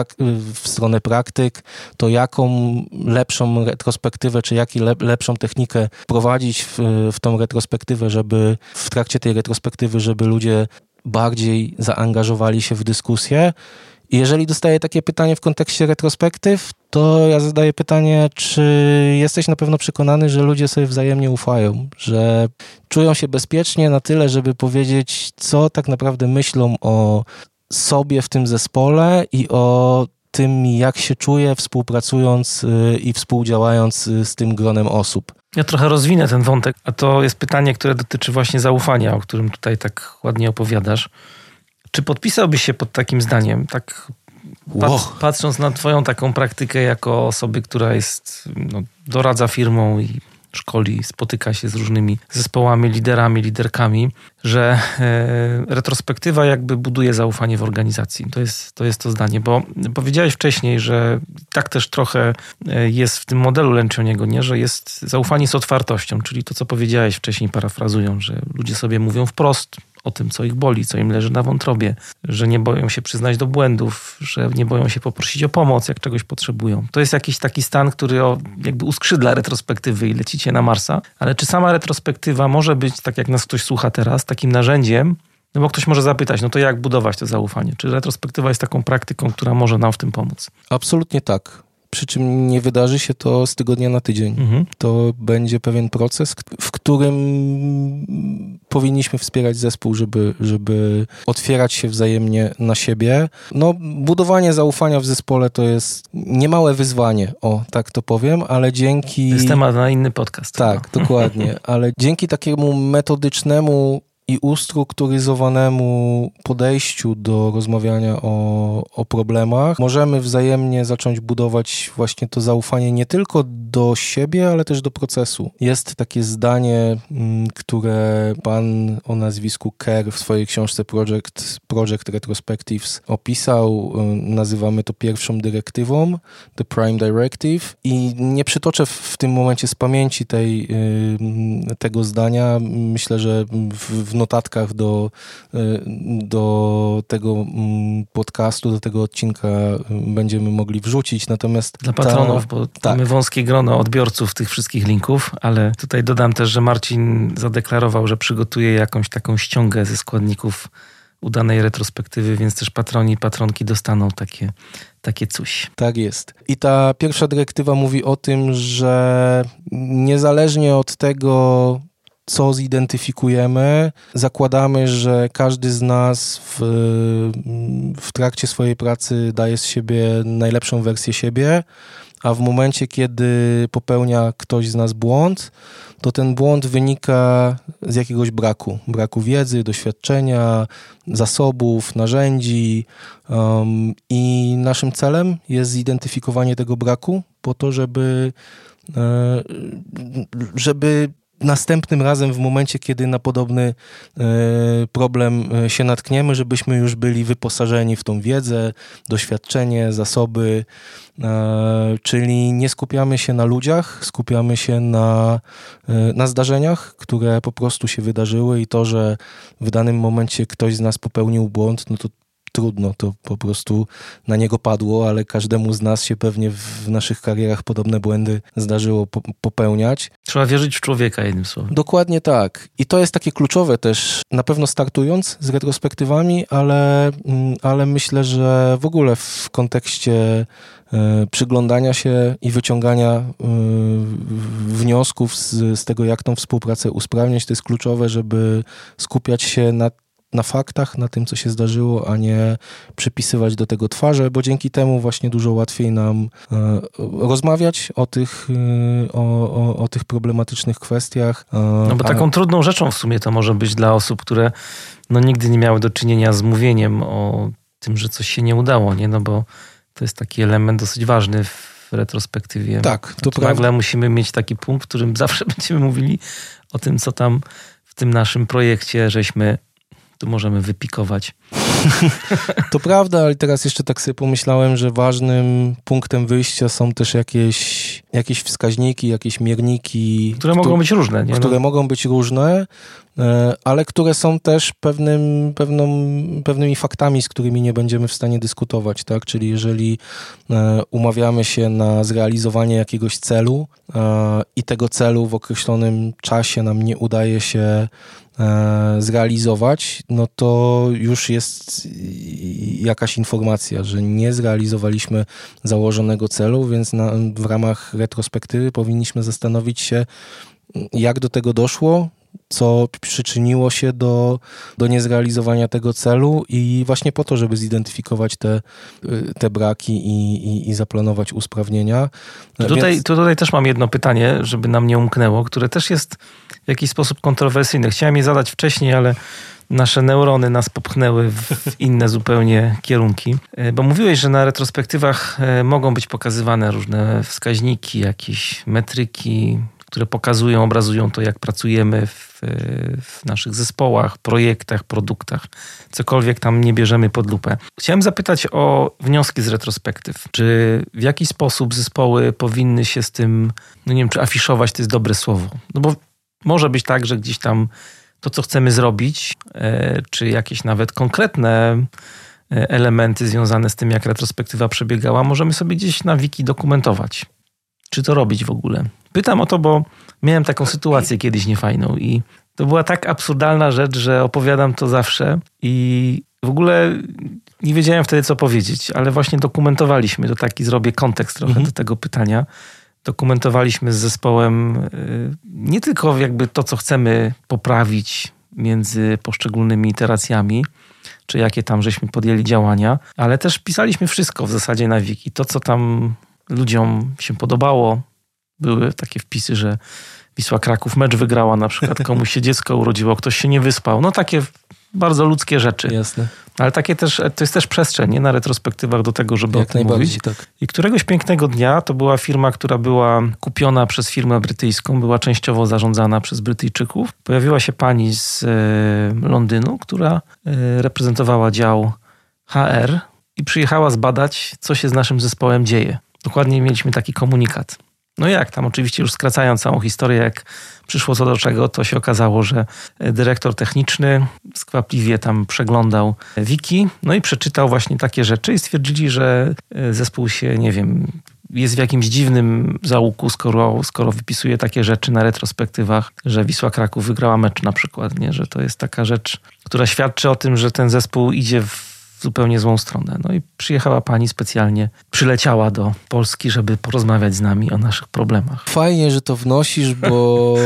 w stronę praktyk, to jaką lepszą retrospektywę, czy lepszą technikę prowadzić w tą retrospektywę, żeby w trakcie tej retrospektywy, żeby ludzie bardziej zaangażowali się w dyskusję. I jeżeli dostaję takie pytanie w kontekście retrospektyw, to ja zadaję pytanie, czy jesteś na pewno przekonany, że ludzie sobie wzajemnie ufają, że czują się bezpiecznie na tyle, żeby powiedzieć, co tak naprawdę myślą o sobie w tym zespole i o tym, jak się czuje, współpracując i współdziałając z tym gronem osób. Ja trochę rozwinę ten wątek, a to jest pytanie, które dotyczy właśnie zaufania, o którym tutaj tak ładnie opowiadasz. Czy podpisałbyś się pod takim zdaniem, tak patrząc na twoją taką praktykę jako osoby, która jest, doradza firmom i szkoli, spotyka się z różnymi zespołami, liderami, liderkami, że retrospektywa jakby buduje zaufanie w organizacji. To jest to zdanie, bo powiedziałeś wcześniej, że tak też trochę jest w tym modelu Lencioniego, nie? Że jest zaufanie z otwartością, czyli to, co powiedziałeś wcześniej, parafrazując, że ludzie sobie mówią wprost o tym, co ich boli, co im leży na wątrobie, że nie boją się przyznać do błędów, że nie boją się poprosić o pomoc, jak czegoś potrzebują. To jest jakiś taki stan, który jakby uskrzydla retrospektywy i lecicie na Marsa, ale czy sama retrospektywa może być, tak jak nas ktoś słucha teraz, takim narzędziem, no bo ktoś może zapytać, no to jak budować to zaufanie? Czy retrospektywa jest taką praktyką, która może nam w tym pomóc? Absolutnie tak. Przy czym nie wydarzy się to z tygodnia na tydzień. To będzie pewien proces, w którym powinniśmy wspierać zespół, żeby otwierać się wzajemnie na siebie. No, budowanie zaufania w zespole to jest niemałe wyzwanie, tak to powiem, ale dzięki... To jest temat na inny podcast. Tak, dokładnie, ale dzięki takiemu metodycznemu i ustrukturyzowanemu podejściu do rozmawiania o problemach możemy wzajemnie zacząć budować właśnie to zaufanie nie tylko do siebie, ale też do procesu. Jest takie zdanie, które pan o nazwisku Kerr w swojej książce Project Retrospectives opisał. Nazywamy to pierwszą dyrektywą, The Prime Directive, i nie przytoczę w tym momencie z pamięci tego zdania. Myślę, że w notatkach do tego podcastu, do tego odcinka będziemy mogli wrzucić. Natomiast dla patronów, bo mamy wąskie grono odbiorców tych wszystkich linków, ale tutaj dodam też, że Marcin zadeklarował, że przygotuje jakąś taką ściągę ze składników udanej retrospektywy, więc też patroni i patronki dostaną takie coś. Tak jest. I ta pierwsza dyrektywa mówi o tym, że niezależnie od tego, co zidentyfikujemy, zakładamy, że każdy z nas w trakcie swojej pracy daje z siebie najlepszą wersję siebie, a w momencie, kiedy popełnia ktoś z nas błąd, to ten błąd wynika z jakiegoś braku wiedzy, doświadczenia, zasobów, narzędzi, i naszym celem jest zidentyfikowanie tego braku po to, żeby następnym razem, w momencie, kiedy na podobny problem się natkniemy, żebyśmy już byli wyposażeni w tą wiedzę, doświadczenie, zasoby, czyli nie skupiamy się na ludziach, skupiamy się na zdarzeniach, które po prostu się wydarzyły, i to, że w danym momencie ktoś z nas popełnił błąd, no to trudno, to po prostu na niego padło, ale każdemu z nas się pewnie w naszych karierach podobne błędy zdarzyło popełniać. Trzeba wierzyć w człowieka, jednym słowem. Dokładnie tak. I to jest takie kluczowe też, na pewno startując z retrospektywami, ale myślę, że w ogóle w kontekście przyglądania się i wyciągania wniosków z tego, jak tą współpracę usprawniać, to jest kluczowe, żeby skupiać się na faktach, na tym, co się zdarzyło, a nie przypisywać do tego twarze, bo dzięki temu właśnie dużo łatwiej nam rozmawiać o tych problematycznych kwestiach. No bo taką trudną rzeczą w sumie to może być dla osób, które nigdy nie miały do czynienia z mówieniem o tym, że coś się nie udało, nie? No bo to jest taki element dosyć ważny w retrospektywie. Tak, to prawda. Nagle musimy mieć taki punkt, w którym zawsze będziemy mówili o tym, co tam w tym naszym projekcie żeśmy tu możemy wypikować. To prawda, ale teraz jeszcze tak sobie pomyślałem, że ważnym punktem wyjścia są też jakieś wskaźniki, jakieś mierniki. Które mogą być różne. Nie? Które mogą być różne, ale które są też pewnymi faktami, z którymi nie będziemy w stanie dyskutować, tak? Czyli jeżeli umawiamy się na zrealizowanie jakiegoś celu i tego celu w określonym czasie nam nie udaje się zrealizować, no to już jest jakaś informacja, że nie zrealizowaliśmy założonego celu, więc w ramach retrospektywy powinniśmy zastanowić się, jak do tego doszło, co przyczyniło się do niezrealizowania tego celu i właśnie po to, żeby zidentyfikować te braki i zaplanować usprawnienia. Tutaj też mam jedno pytanie, żeby nam nie umknęło, które też jest w jakiś sposób kontrowersyjne. Chciałem je zadać wcześniej, ale nasze neurony nas popchnęły w inne zupełnie kierunki. Bo mówiłeś, że na retrospektywach mogą być pokazywane różne wskaźniki, jakieś metryki, które pokazują, obrazują to, jak pracujemy w naszych zespołach, projektach, produktach. Cokolwiek tam nie bierzemy pod lupę. Chciałem zapytać o wnioski z retrospektyw. Czy w jaki sposób zespoły powinny się z tym, nie wiem, czy afiszować, to jest dobre słowo. No bo może być tak, że gdzieś tam to, co chcemy zrobić, czy jakieś nawet konkretne elementy związane z tym, jak retrospektywa przebiegała, możemy sobie gdzieś na wiki dokumentować. Czy to robić w ogóle? Pytam o to, bo miałem taką sytuację kiedyś niefajną i to była tak absurdalna rzecz, że opowiadam to zawsze i w ogóle nie wiedziałem wtedy, co powiedzieć, ale właśnie dokumentowaliśmy, to taki zrobię kontekst trochę do tego pytania. Dokumentowaliśmy z zespołem nie tylko jakby to, co chcemy poprawić między poszczególnymi iteracjami, czy jakie tam żeśmy podjęli działania, ale też pisaliśmy wszystko w zasadzie na wiki. To, co tam ludziom się podobało. Były takie wpisy, że Wisła Kraków mecz wygrała na przykład, komuś się dziecko urodziło, ktoś się nie wyspał. No takie bardzo ludzkie rzeczy. Jasne. Ale takie też, to jest też przestrzeń, nie? Na retrospektywach do tego, żeby jak o tym mówić. Tak. I któregoś pięknego dnia to była firma, która była kupiona przez firmę brytyjską, była częściowo zarządzana przez Brytyjczyków. Pojawiła się pani z Londynu, która reprezentowała dział HR i przyjechała zbadać, co się z naszym zespołem dzieje. Dokładnie mieliśmy taki komunikat. No jak tam, oczywiście już skracając całą historię, jak przyszło co do czego, to się okazało, że dyrektor techniczny skwapliwie tam przeglądał wiki, no i przeczytał właśnie takie rzeczy i stwierdzili, że zespół się, nie wiem, jest w jakimś dziwnym zaułku, skoro wypisuje takie rzeczy na retrospektywach, że Wisła Kraków wygrała mecz na przykład, nie? Że to jest taka rzecz, która świadczy o tym, że ten zespół idzie w zupełnie złą stronę. No i przyjechała pani specjalnie, przyleciała do Polski, żeby porozmawiać z nami o naszych problemach. Fajnie, że to wnosisz, bo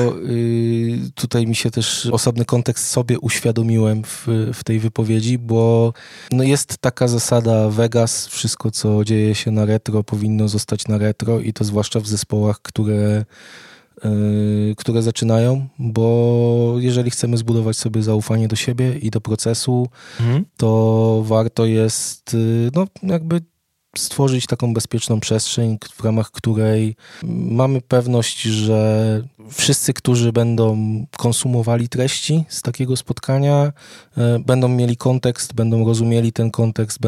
tutaj mi się też osobny kontekst sobie uświadomiłem w tej wypowiedzi, bo no jest taka zasada Vegas, wszystko co dzieje się na retro powinno zostać na retro i to zwłaszcza w zespołach, które zaczynają, bo jeżeli chcemy zbudować sobie zaufanie do siebie i do procesu, to warto jest jakby stworzyć taką bezpieczną przestrzeń, w ramach której mamy pewność, że wszyscy, którzy będą konsumowali treści z takiego spotkania, będą mieli kontekst, będą rozumieli ten kontekst,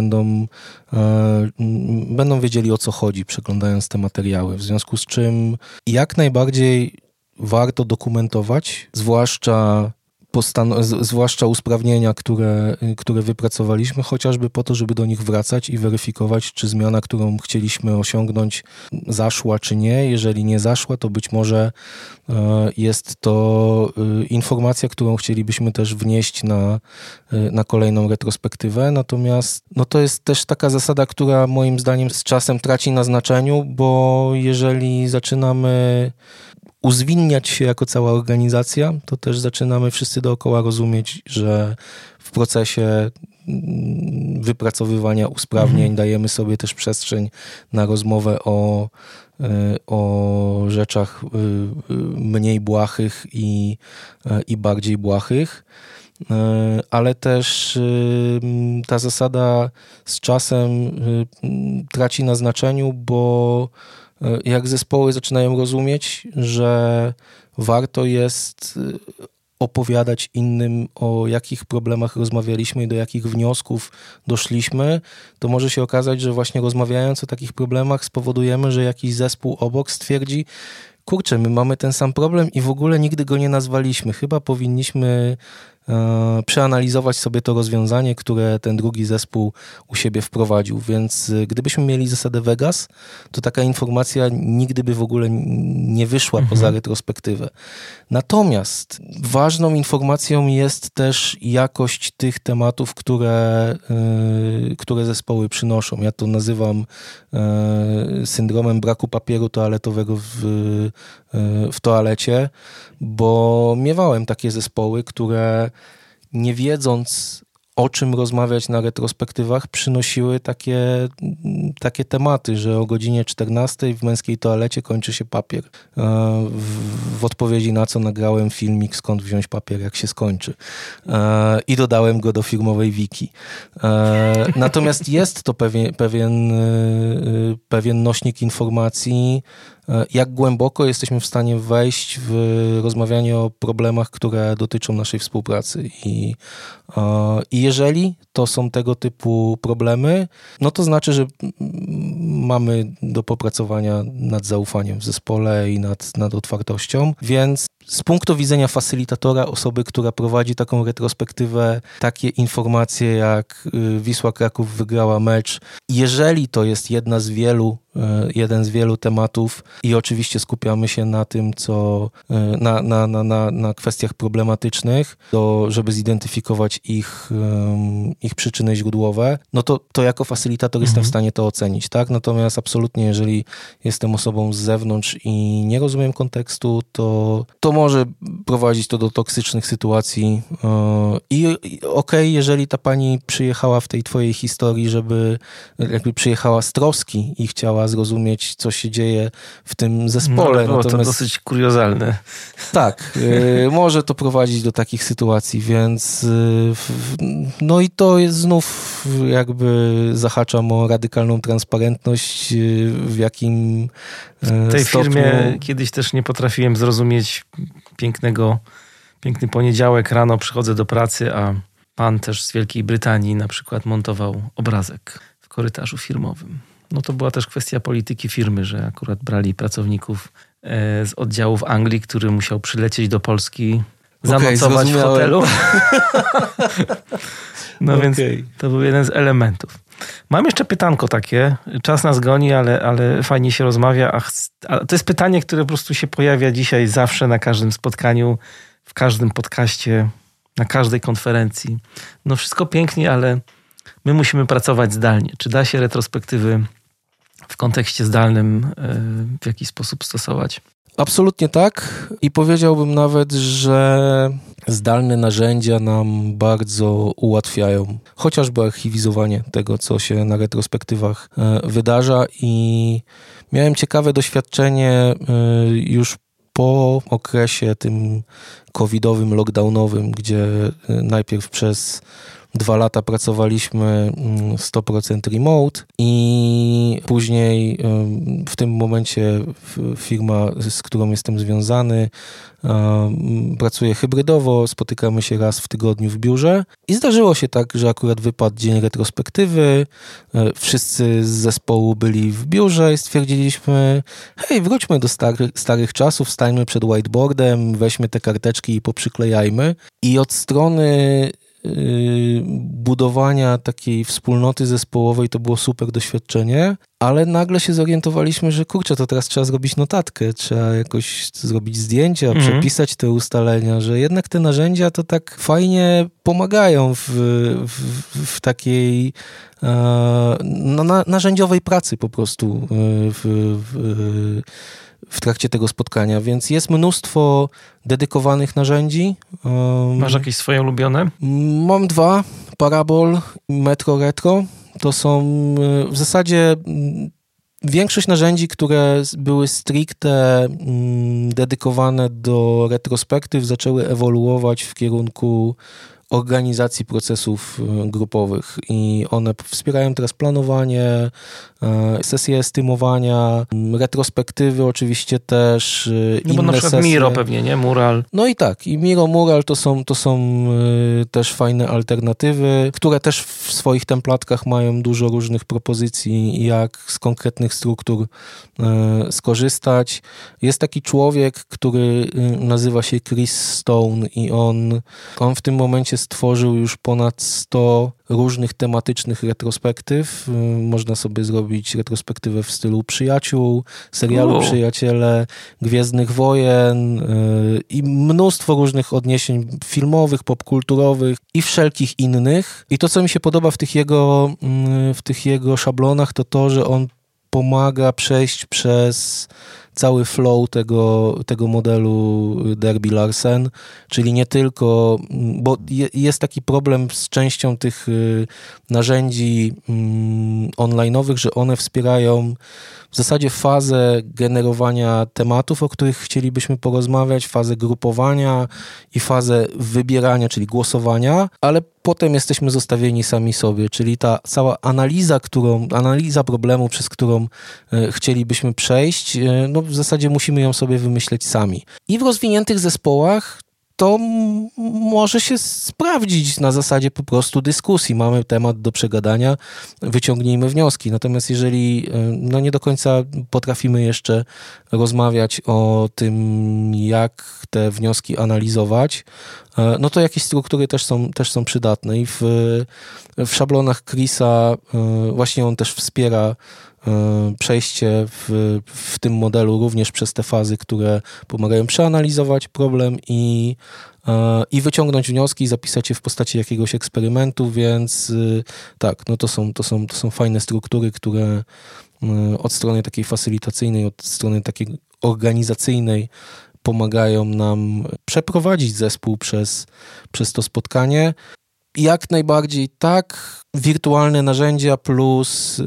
będą wiedzieli, o co chodzi, przeglądając te materiały. W związku z czym jak najbardziej warto dokumentować, zwłaszcza usprawnienia, które wypracowaliśmy, chociażby po to, żeby do nich wracać i weryfikować, czy zmiana, którą chcieliśmy osiągnąć, zaszła, czy nie. Jeżeli nie zaszła, to być może jest to informacja, którą chcielibyśmy też wnieść na kolejną retrospektywę. Natomiast to jest też taka zasada, która moim zdaniem z czasem traci na znaczeniu, bo jeżeli zaczynamy uzwinniać się jako cała organizacja, to też zaczynamy wszyscy dookoła rozumieć, że w procesie wypracowywania usprawnień dajemy sobie też przestrzeń na rozmowę o rzeczach mniej błahych i bardziej błahych, ale też ta zasada z czasem traci na znaczeniu, bo jak zespoły zaczynają rozumieć, że warto jest opowiadać innym, o jakich problemach rozmawialiśmy i do jakich wniosków doszliśmy, to może się okazać, że właśnie rozmawiając o takich problemach spowodujemy, że jakiś zespół obok stwierdzi, kurczę, my mamy ten sam problem i w ogóle nigdy go nie nazwaliśmy. Chyba powinniśmy przeanalizować sobie to rozwiązanie, które ten drugi zespół u siebie wprowadził. Więc gdybyśmy mieli zasadę Vegas, to taka informacja nigdy by w ogóle nie wyszła poza retrospektywę. Natomiast ważną informacją jest też jakość tych tematów, które zespoły przynoszą. Ja to nazywam syndromem braku papieru toaletowego w toalecie, bo miewałem takie zespoły, które nie wiedząc, o czym rozmawiać na retrospektywach, przynosiły takie tematy, że o godzinie 14 w męskiej toalecie kończy się papier. W odpowiedzi na co nagrałem filmik, skąd wziąć papier, jak się skończy. I dodałem go do firmowej wiki. Natomiast jest to pewien nośnik informacji, jak głęboko jesteśmy w stanie wejść w rozmawianie o problemach, które dotyczą naszej współpracy. I jeżeli to są tego typu problemy, no to znaczy, że mamy do popracowania nad zaufaniem w zespole i nad otwartością, więc z punktu widzenia facylitatora, osoby, która prowadzi taką retrospektywę, takie informacje jak Wisła Kraków wygrała mecz, jeżeli to jest jeden z wielu tematów i oczywiście skupiamy się na tym, co na kwestiach problematycznych, żeby zidentyfikować ich przyczyny źródłowe, no to jako facylitator jestem w stanie to ocenić, tak? Natomiast absolutnie, jeżeli jestem osobą z zewnątrz i nie rozumiem kontekstu, to może prowadzić to do toksycznych sytuacji. I okej, jeżeli ta pani przyjechała w tej twojej historii, żeby jakby przyjechała z troski i chciała zrozumieć, co się dzieje w tym zespole. No, to dosyć kuriozalne. Tak, może to prowadzić do takich sytuacji, więc no i to jest znów jakby zahaczam o radykalną transparentność, w jakim w tej stopniu... firmie kiedyś też nie potrafiłem zrozumieć piękny poniedziałek rano przychodzę do pracy, a pan też z Wielkiej Brytanii na przykład montował obrazek w korytarzu firmowym. No to była też kwestia polityki firmy, że akurat brali pracowników z oddziału w Anglii, który musiał przylecieć do Polski, zanocować w hotelu. No więc to był jeden z elementów. Mam jeszcze pytanko takie. Czas nas goni, ale fajnie się rozmawia. A to jest pytanie, które po prostu się pojawia dzisiaj zawsze na każdym spotkaniu, w każdym podcaście, na każdej konferencji. No wszystko pięknie, ale my musimy pracować zdalnie. Czy da się retrospektywy w kontekście zdalnym w jakiś sposób stosować? Absolutnie tak i powiedziałbym nawet, że zdalne narzędzia nam bardzo ułatwiają chociażby archiwizowanie tego, co się na retrospektywach wydarza i miałem ciekawe doświadczenie już po okresie tym covidowym, lockdownowym, gdzie najpierw przez 2 lata pracowaliśmy 100% remote i później w tym momencie firma, z którą jestem związany, pracuje hybrydowo, spotykamy się raz w tygodniu w biurze i zdarzyło się tak, że akurat wypadł dzień retrospektywy, wszyscy z zespołu byli w biurze i stwierdziliśmy, hej, wróćmy do starych czasów, stańmy przed whiteboardem, weźmy te karteczki i poprzyklejajmy i od strony budowania takiej wspólnoty zespołowej to było super doświadczenie, ale nagle się zorientowaliśmy, że kurczę, to teraz trzeba zrobić notatkę, trzeba jakoś zrobić zdjęcia, przepisać te ustalenia, że jednak te narzędzia to tak fajnie pomagają w takiej narzędziowej pracy po prostu w trakcie tego spotkania, więc jest mnóstwo dedykowanych narzędzi. Masz jakieś swoje ulubione? Mam 2, Parabol i Metro Retro. To są w zasadzie większość narzędzi, które były stricte dedykowane do retrospektyw, zaczęły ewoluować w kierunku organizacji procesów grupowych i one wspierają teraz planowanie, sesje estymowania, retrospektywy oczywiście też, no bo na przykład sesje. Miro pewnie, nie? Mural. No i tak, i Miro, Mural to są też fajne alternatywy, które też w swoich templatkach mają dużo różnych propozycji, jak z konkretnych struktur skorzystać. Jest taki człowiek, który nazywa się Chris Stone i on w tym momencie stworzył już ponad 100 różnych tematycznych retrospektyw. Można sobie zrobić retrospektywę w stylu Przyjaciół, serialu Przyjaciele, Gwiezdnych Wojen i mnóstwo różnych odniesień filmowych, popkulturowych i wszelkich innych. I to, co mi się podoba w tych jego szablonach, to, że on pomaga przejść przez cały flow tego modelu Derby Larsen, czyli nie tylko, bo jest taki problem z częścią tych narzędzi online'owych, że one wspierają w zasadzie fazę generowania tematów, o których chcielibyśmy porozmawiać, fazę grupowania i fazę wybierania, czyli głosowania, ale potem jesteśmy zostawieni sami sobie, czyli ta cała analiza problemu, przez którą chcielibyśmy przejść, no w zasadzie musimy ją sobie wymyśleć sami. I w rozwiniętych zespołach to może się sprawdzić na zasadzie po prostu dyskusji. Mamy temat do przegadania, wyciągnijmy wnioski. Natomiast jeżeli nie do końca potrafimy jeszcze rozmawiać o tym, jak te wnioski analizować, no to jakieś struktury też są przydatne. I w szablonach Chrisa właśnie on też wspiera przejście w tym modelu również przez te fazy, które pomagają przeanalizować problem i wyciągnąć wnioski i zapisać je w postaci jakiegoś eksperymentu, więc tak, no to są fajne struktury, które od strony takiej facylitacyjnej, od strony takiej organizacyjnej pomagają nam przeprowadzić zespół przez to spotkanie. Jak najbardziej tak, wirtualne narzędzia plus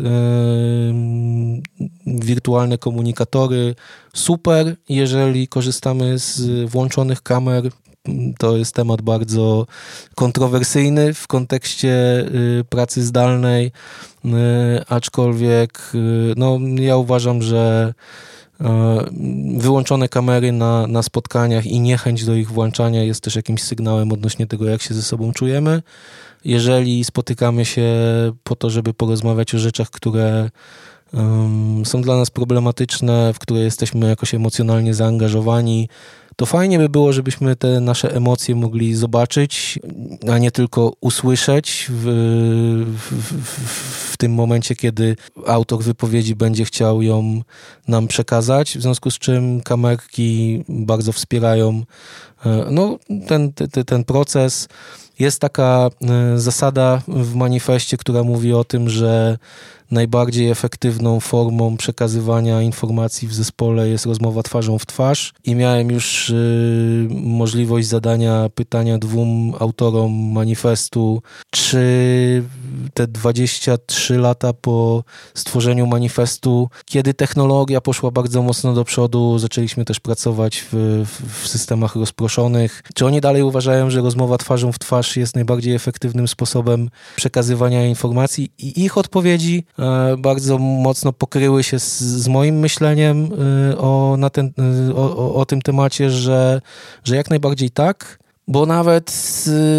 wirtualne komunikatory, super. Jeżeli korzystamy z włączonych kamer, to jest temat bardzo kontrowersyjny w kontekście pracy zdalnej, aczkolwiek no, ja uważam, że wyłączone kamery na spotkaniach i niechęć do ich włączania jest też jakimś sygnałem odnośnie tego, jak się ze sobą czujemy. Jeżeli spotykamy się po to, żeby porozmawiać o rzeczach, które są dla nas problematyczne, w które jesteśmy jakoś emocjonalnie zaangażowani, to fajnie by było, żebyśmy te nasze emocje mogli zobaczyć, a nie tylko usłyszeć w tym momencie, kiedy autor wypowiedzi będzie chciał ją nam przekazać, w związku z czym kamerki bardzo wspierają ten proces. Jest taka zasada w manifestie, która mówi o tym, że najbardziej efektywną formą przekazywania informacji w zespole jest rozmowa twarzą w twarz i miałem już możliwość zadania pytania 2 autorom manifestu, czy te 23 lata po stworzeniu manifestu, kiedy technologia poszła bardzo mocno do przodu, zaczęliśmy też pracować w systemach rozproszonych. Czy oni dalej uważają, że rozmowa twarzą w twarz jest najbardziej efektywnym sposobem przekazywania informacji? I ich odpowiedzi bardzo mocno pokryły się z moim myśleniem o tym temacie, że jak najbardziej tak, bo nawet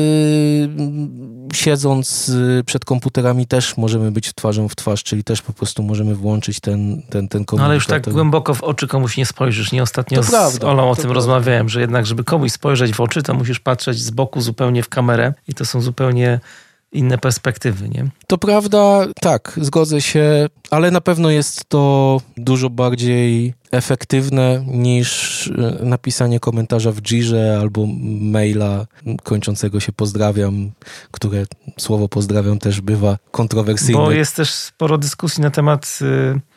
siedząc przed komputerami też możemy być twarzą w twarz, czyli też po prostu możemy włączyć ten komunikator. No ale już tak głęboko w oczy komuś nie spojrzysz. Nie ostatnio z Olą o tym rozmawiałem, że jednak, żeby komuś spojrzeć w oczy, to musisz patrzeć z boku zupełnie w kamerę i to są zupełnie inne perspektywy, nie? To prawda, tak, zgodzę się, ale na pewno jest to dużo bardziej efektywne niż napisanie komentarza w Jirze albo maila kończącego się pozdrawiam, które słowo pozdrawiam też bywa kontrowersyjne. Bo jest też sporo dyskusji na temat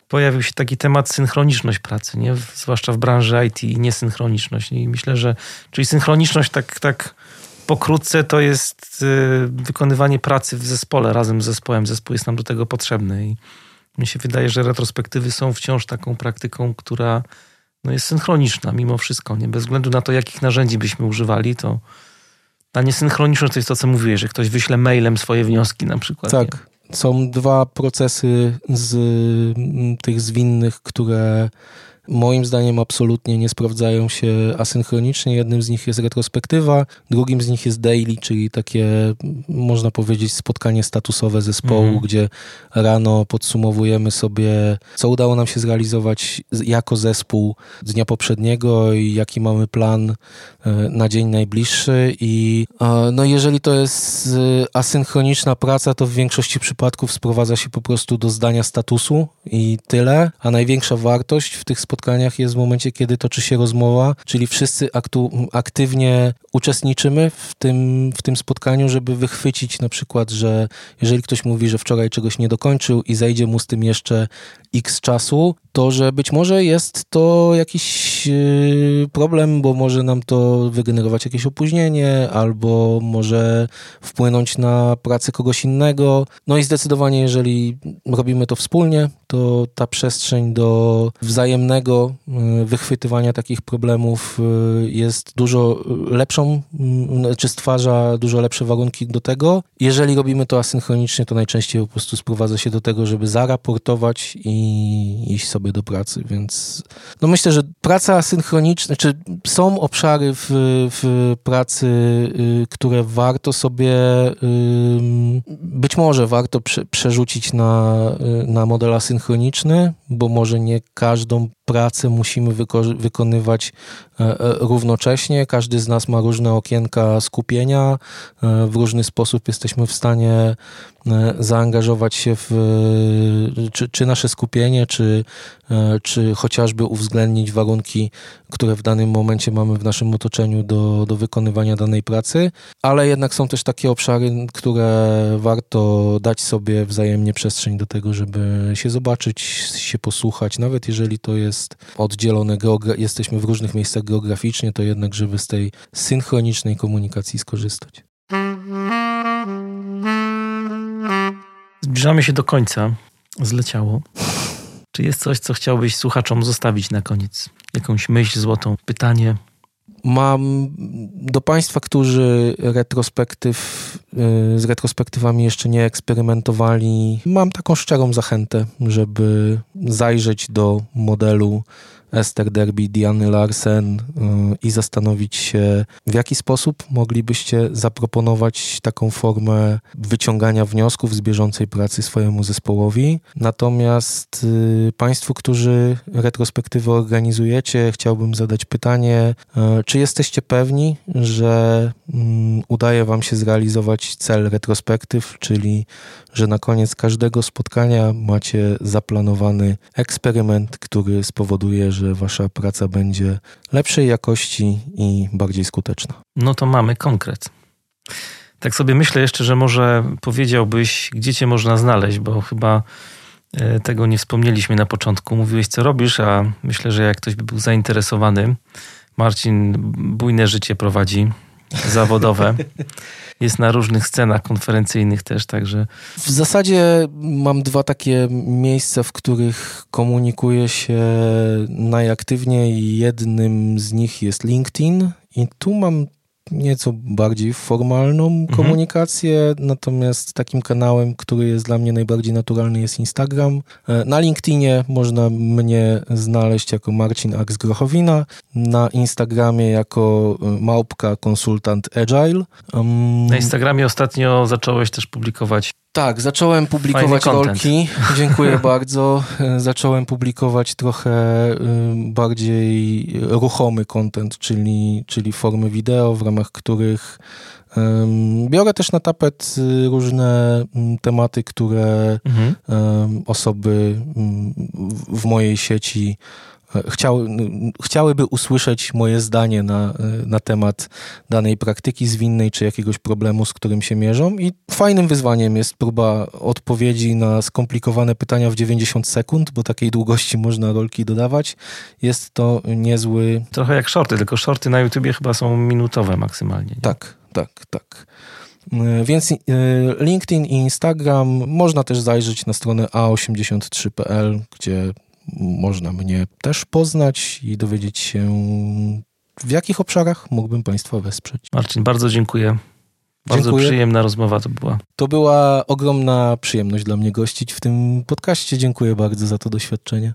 pojawił się taki temat synchroniczność pracy, nie? Zwłaszcza w branży IT i niesynchroniczność. I myślę, że czyli synchroniczność tak pokrótce to jest wykonywanie pracy w zespole, razem z zespołem. Zespół jest nam do tego potrzebny i mi się wydaje, że retrospektywy są wciąż taką praktyką, która jest synchroniczna mimo wszystko. Nie? Bez względu na to, jakich narzędzi byśmy używali, to ta niesynchroniczność to jest to, co mówiłeś, że ktoś wyśle mailem swoje wnioski na przykład. Tak. Nie? Są dwa procesy z tych zwinnych, które moim zdaniem absolutnie nie sprawdzają się asynchronicznie. Jednym z nich jest retrospektywa, drugim z nich jest daily, czyli takie, można powiedzieć, spotkanie statusowe zespołu, gdzie rano podsumowujemy sobie, co udało nam się zrealizować jako zespół dnia poprzedniego i jaki mamy plan na dzień najbliższy. I jeżeli to jest asynchroniczna praca, to w większości przypadków sprowadza się po prostu do zdania statusu i tyle, a największa wartość w tych spotkaniach jest w momencie, kiedy toczy się rozmowa, czyli wszyscy aktywnie uczestniczymy w tym spotkaniu, żeby wychwycić na przykład, że jeżeli ktoś mówi, że wczoraj czegoś nie dokończył i zejdzie mu z tym jeszcze x czasu, to że być może jest to jakiś problem, bo może nam to wygenerować jakieś opóźnienie, albo może wpłynąć na pracę kogoś innego. No i zdecydowanie, jeżeli robimy to wspólnie, to ta przestrzeń do wzajemnego wychwytywania takich problemów jest dużo lepszą, czy stwarza dużo lepsze warunki do tego. Jeżeli robimy to asynchronicznie, to najczęściej po prostu sprowadza się do tego, żeby zaraportować i iść sobie do pracy, więc myślę, że praca asynchroniczna, czy są obszary w pracy, które warto sobie, być może warto przerzucić na model asynchroniczny, bo może nie każdą pracę musimy wykonywać równocześnie. Każdy z nas ma różne okienka skupienia. W różny sposób jesteśmy w stanie zaangażować się czy nasze skupienie, czy chociażby uwzględnić warunki, które w danym momencie mamy w naszym otoczeniu do wykonywania danej pracy, ale jednak są też takie obszary, które warto dać sobie wzajemnie przestrzeń do tego, żeby się zobaczyć, się posłuchać, nawet jeżeli to jest oddzielone, jesteśmy w różnych miejscach geograficznie, to jednak, żeby z tej synchronicznej komunikacji skorzystać. Zbliżamy się do końca. Zleciało. Czy jest coś, co chciałbyś słuchaczom zostawić na koniec? Jakąś myśl złotą, pytanie? Mam do Państwa, którzy z retrospektywami jeszcze nie eksperymentowali, mam taką szczerą zachętę, żeby zajrzeć do modelu Esther Derby, Diany Larsen i zastanowić się, w jaki sposób moglibyście zaproponować taką formę wyciągania wniosków z bieżącej pracy swojemu zespołowi. Natomiast Państwu, którzy retrospektywy organizujecie, chciałbym zadać pytanie, czy jesteście pewni, że udaje Wam się zrealizować cel retrospektyw, czyli że na koniec każdego spotkania macie zaplanowany eksperyment, który spowoduje, że Wasza praca będzie lepszej jakości i bardziej skuteczna. No to mamy konkret. Tak sobie myślę jeszcze, że może powiedziałbyś, gdzie Cię można znaleźć, bo chyba tego nie wspomnieliśmy na początku. Mówiłeś, co robisz, a myślę, że jak ktoś by był zainteresowany, Marcin bujne życie prowadzi, zawodowe. Jest na różnych scenach konferencyjnych też, także... W zasadzie mam dwa takie miejsca, w których komunikuję się najaktywniej. Jednym z nich jest LinkedIn i tu mam nieco bardziej formalną komunikację, natomiast takim kanałem, który jest dla mnie najbardziej naturalny, jest Instagram. Na LinkedInie można mnie znaleźć jako Marcin Aks-Grochowina, na Instagramie jako @konsultant Agile. Na Instagramie ostatnio zacząłeś też publikować. Tak, zacząłem publikować rolki. Dziękuję bardzo. Zacząłem publikować trochę bardziej ruchomy content, czyli formy wideo, w ramach których biorę też na tapet różne tematy, które osoby w mojej sieci chciałyby usłyszeć moje zdanie na temat danej praktyki zwinnej czy jakiegoś problemu, z którym się mierzą. I fajnym wyzwaniem jest próba odpowiedzi na skomplikowane pytania w 90 sekund, bo takiej długości można rolki dodawać. Jest to niezły... Trochę jak shorty, tylko shorty na YouTubie chyba są minutowe maksymalnie. Nie? Tak. Więc LinkedIn i Instagram, można też zajrzeć na stronę a83.pl, gdzie można mnie też poznać i dowiedzieć się, w jakich obszarach mógłbym Państwa wesprzeć. Marcin, bardzo dziękuję. Bardzo przyjemna rozmowa to była. To była ogromna przyjemność dla mnie gościć w tym podcaście. Dziękuję bardzo za to doświadczenie.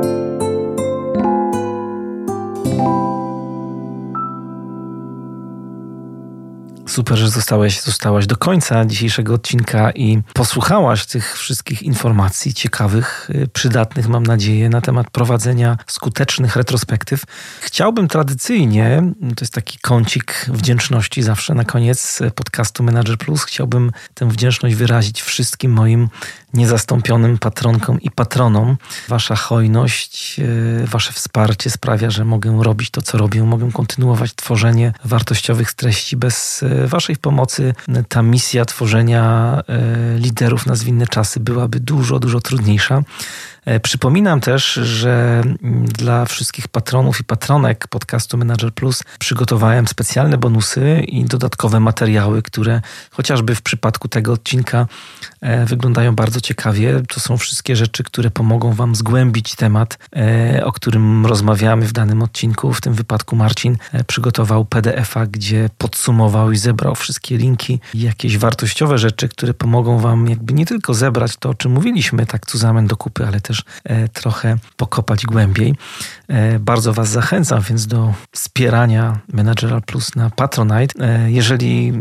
Super, że zostałaś do końca dzisiejszego odcinka i posłuchałaś tych wszystkich informacji ciekawych, przydatnych, mam nadzieję, na temat prowadzenia skutecznych retrospektyw. Chciałbym tradycyjnie, to jest taki kącik wdzięczności zawsze na koniec podcastu Manager Plus, chciałbym tę wdzięczność wyrazić wszystkim moim niezastąpionym patronkom i patronom. Wasza hojność, wasze wsparcie sprawia, że mogę robić to, co robię, mogę kontynuować tworzenie wartościowych treści. Bez waszej pomocy ta misja tworzenia liderów na zwinne czasy byłaby dużo, dużo trudniejsza. Przypominam też, że dla wszystkich patronów i patronek podcastu Manager Plus przygotowałem specjalne bonusy i dodatkowe materiały, które chociażby w przypadku tego odcinka wyglądają bardzo ciekawie. To są wszystkie rzeczy, które pomogą wam zgłębić temat, o którym rozmawiamy w danym odcinku. W tym wypadku Marcin przygotował PDF-a, gdzie podsumował i zebrał wszystkie linki i jakieś wartościowe rzeczy, które pomogą wam jakby nie tylko zebrać to, o czym mówiliśmy, tak cuzamen do kupy, ale też trochę pokopać głębiej. Bardzo was zachęcam więc do wspierania Managera Plus na Patronite. Jeżeli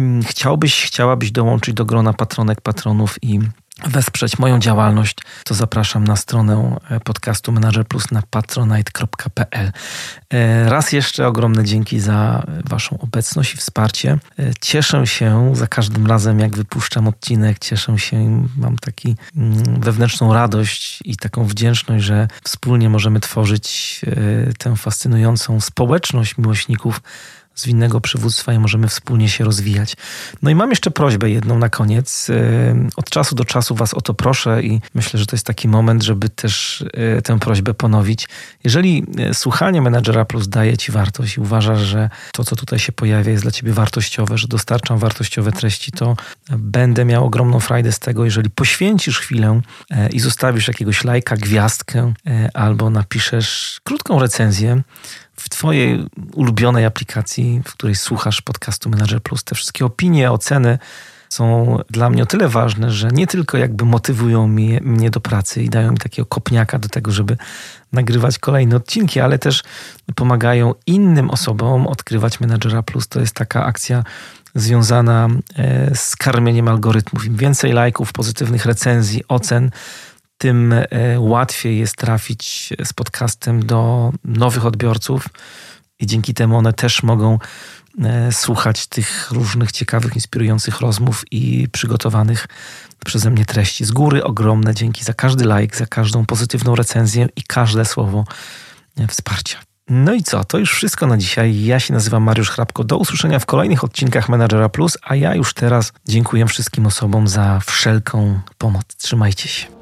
chciałabyś dołączyć do grona patronek, patronów i wesprzeć moją działalność, to zapraszam na stronę podcastu Manager Plus na patronite.pl. Raz jeszcze ogromne dzięki za waszą obecność i wsparcie. Cieszę się za każdym razem, jak wypuszczam odcinek. Cieszę się, mam taki wewnętrzną radość i taką wdzięczność, że wspólnie możemy tworzyć tę fascynującą społeczność miłośników zwinnego przywództwa i możemy wspólnie się rozwijać. No i mam jeszcze prośbę jedną na koniec. Od czasu do czasu was o to proszę i myślę, że to jest taki moment, żeby też tę prośbę ponowić. Jeżeli słuchanie Managera Plus daje ci wartość i uważasz, że to, co tutaj się pojawia, jest dla ciebie wartościowe, że dostarczam wartościowe treści, to będę miał ogromną frajdę z tego, jeżeli poświęcisz chwilę i zostawisz jakiegoś lajka, gwiazdkę albo napiszesz krótką recenzję w twojej ulubionej aplikacji, w której słuchasz podcastu Manager Plus. Te wszystkie opinie, oceny są dla mnie o tyle ważne, że nie tylko jakby motywują mnie do pracy i dają mi takiego kopniaka do tego, żeby nagrywać kolejne odcinki, ale też pomagają innym osobom odkrywać Managera Plus. To jest taka akcja związana z karmieniem algorytmów. Im więcej lajków, pozytywnych recenzji, ocen, tym łatwiej jest trafić z podcastem do nowych odbiorców i dzięki temu one też mogą słuchać tych różnych ciekawych, inspirujących rozmów i przygotowanych przeze mnie treści. Z góry ogromne dzięki za każdy like, za każdą pozytywną recenzję i każde słowo wsparcia. No i co? To już wszystko na dzisiaj. Ja się nazywam Mariusz Hrabko. Do usłyszenia w kolejnych odcinkach Managera Plus, a ja już teraz dziękuję wszystkim osobom za wszelką pomoc. Trzymajcie się.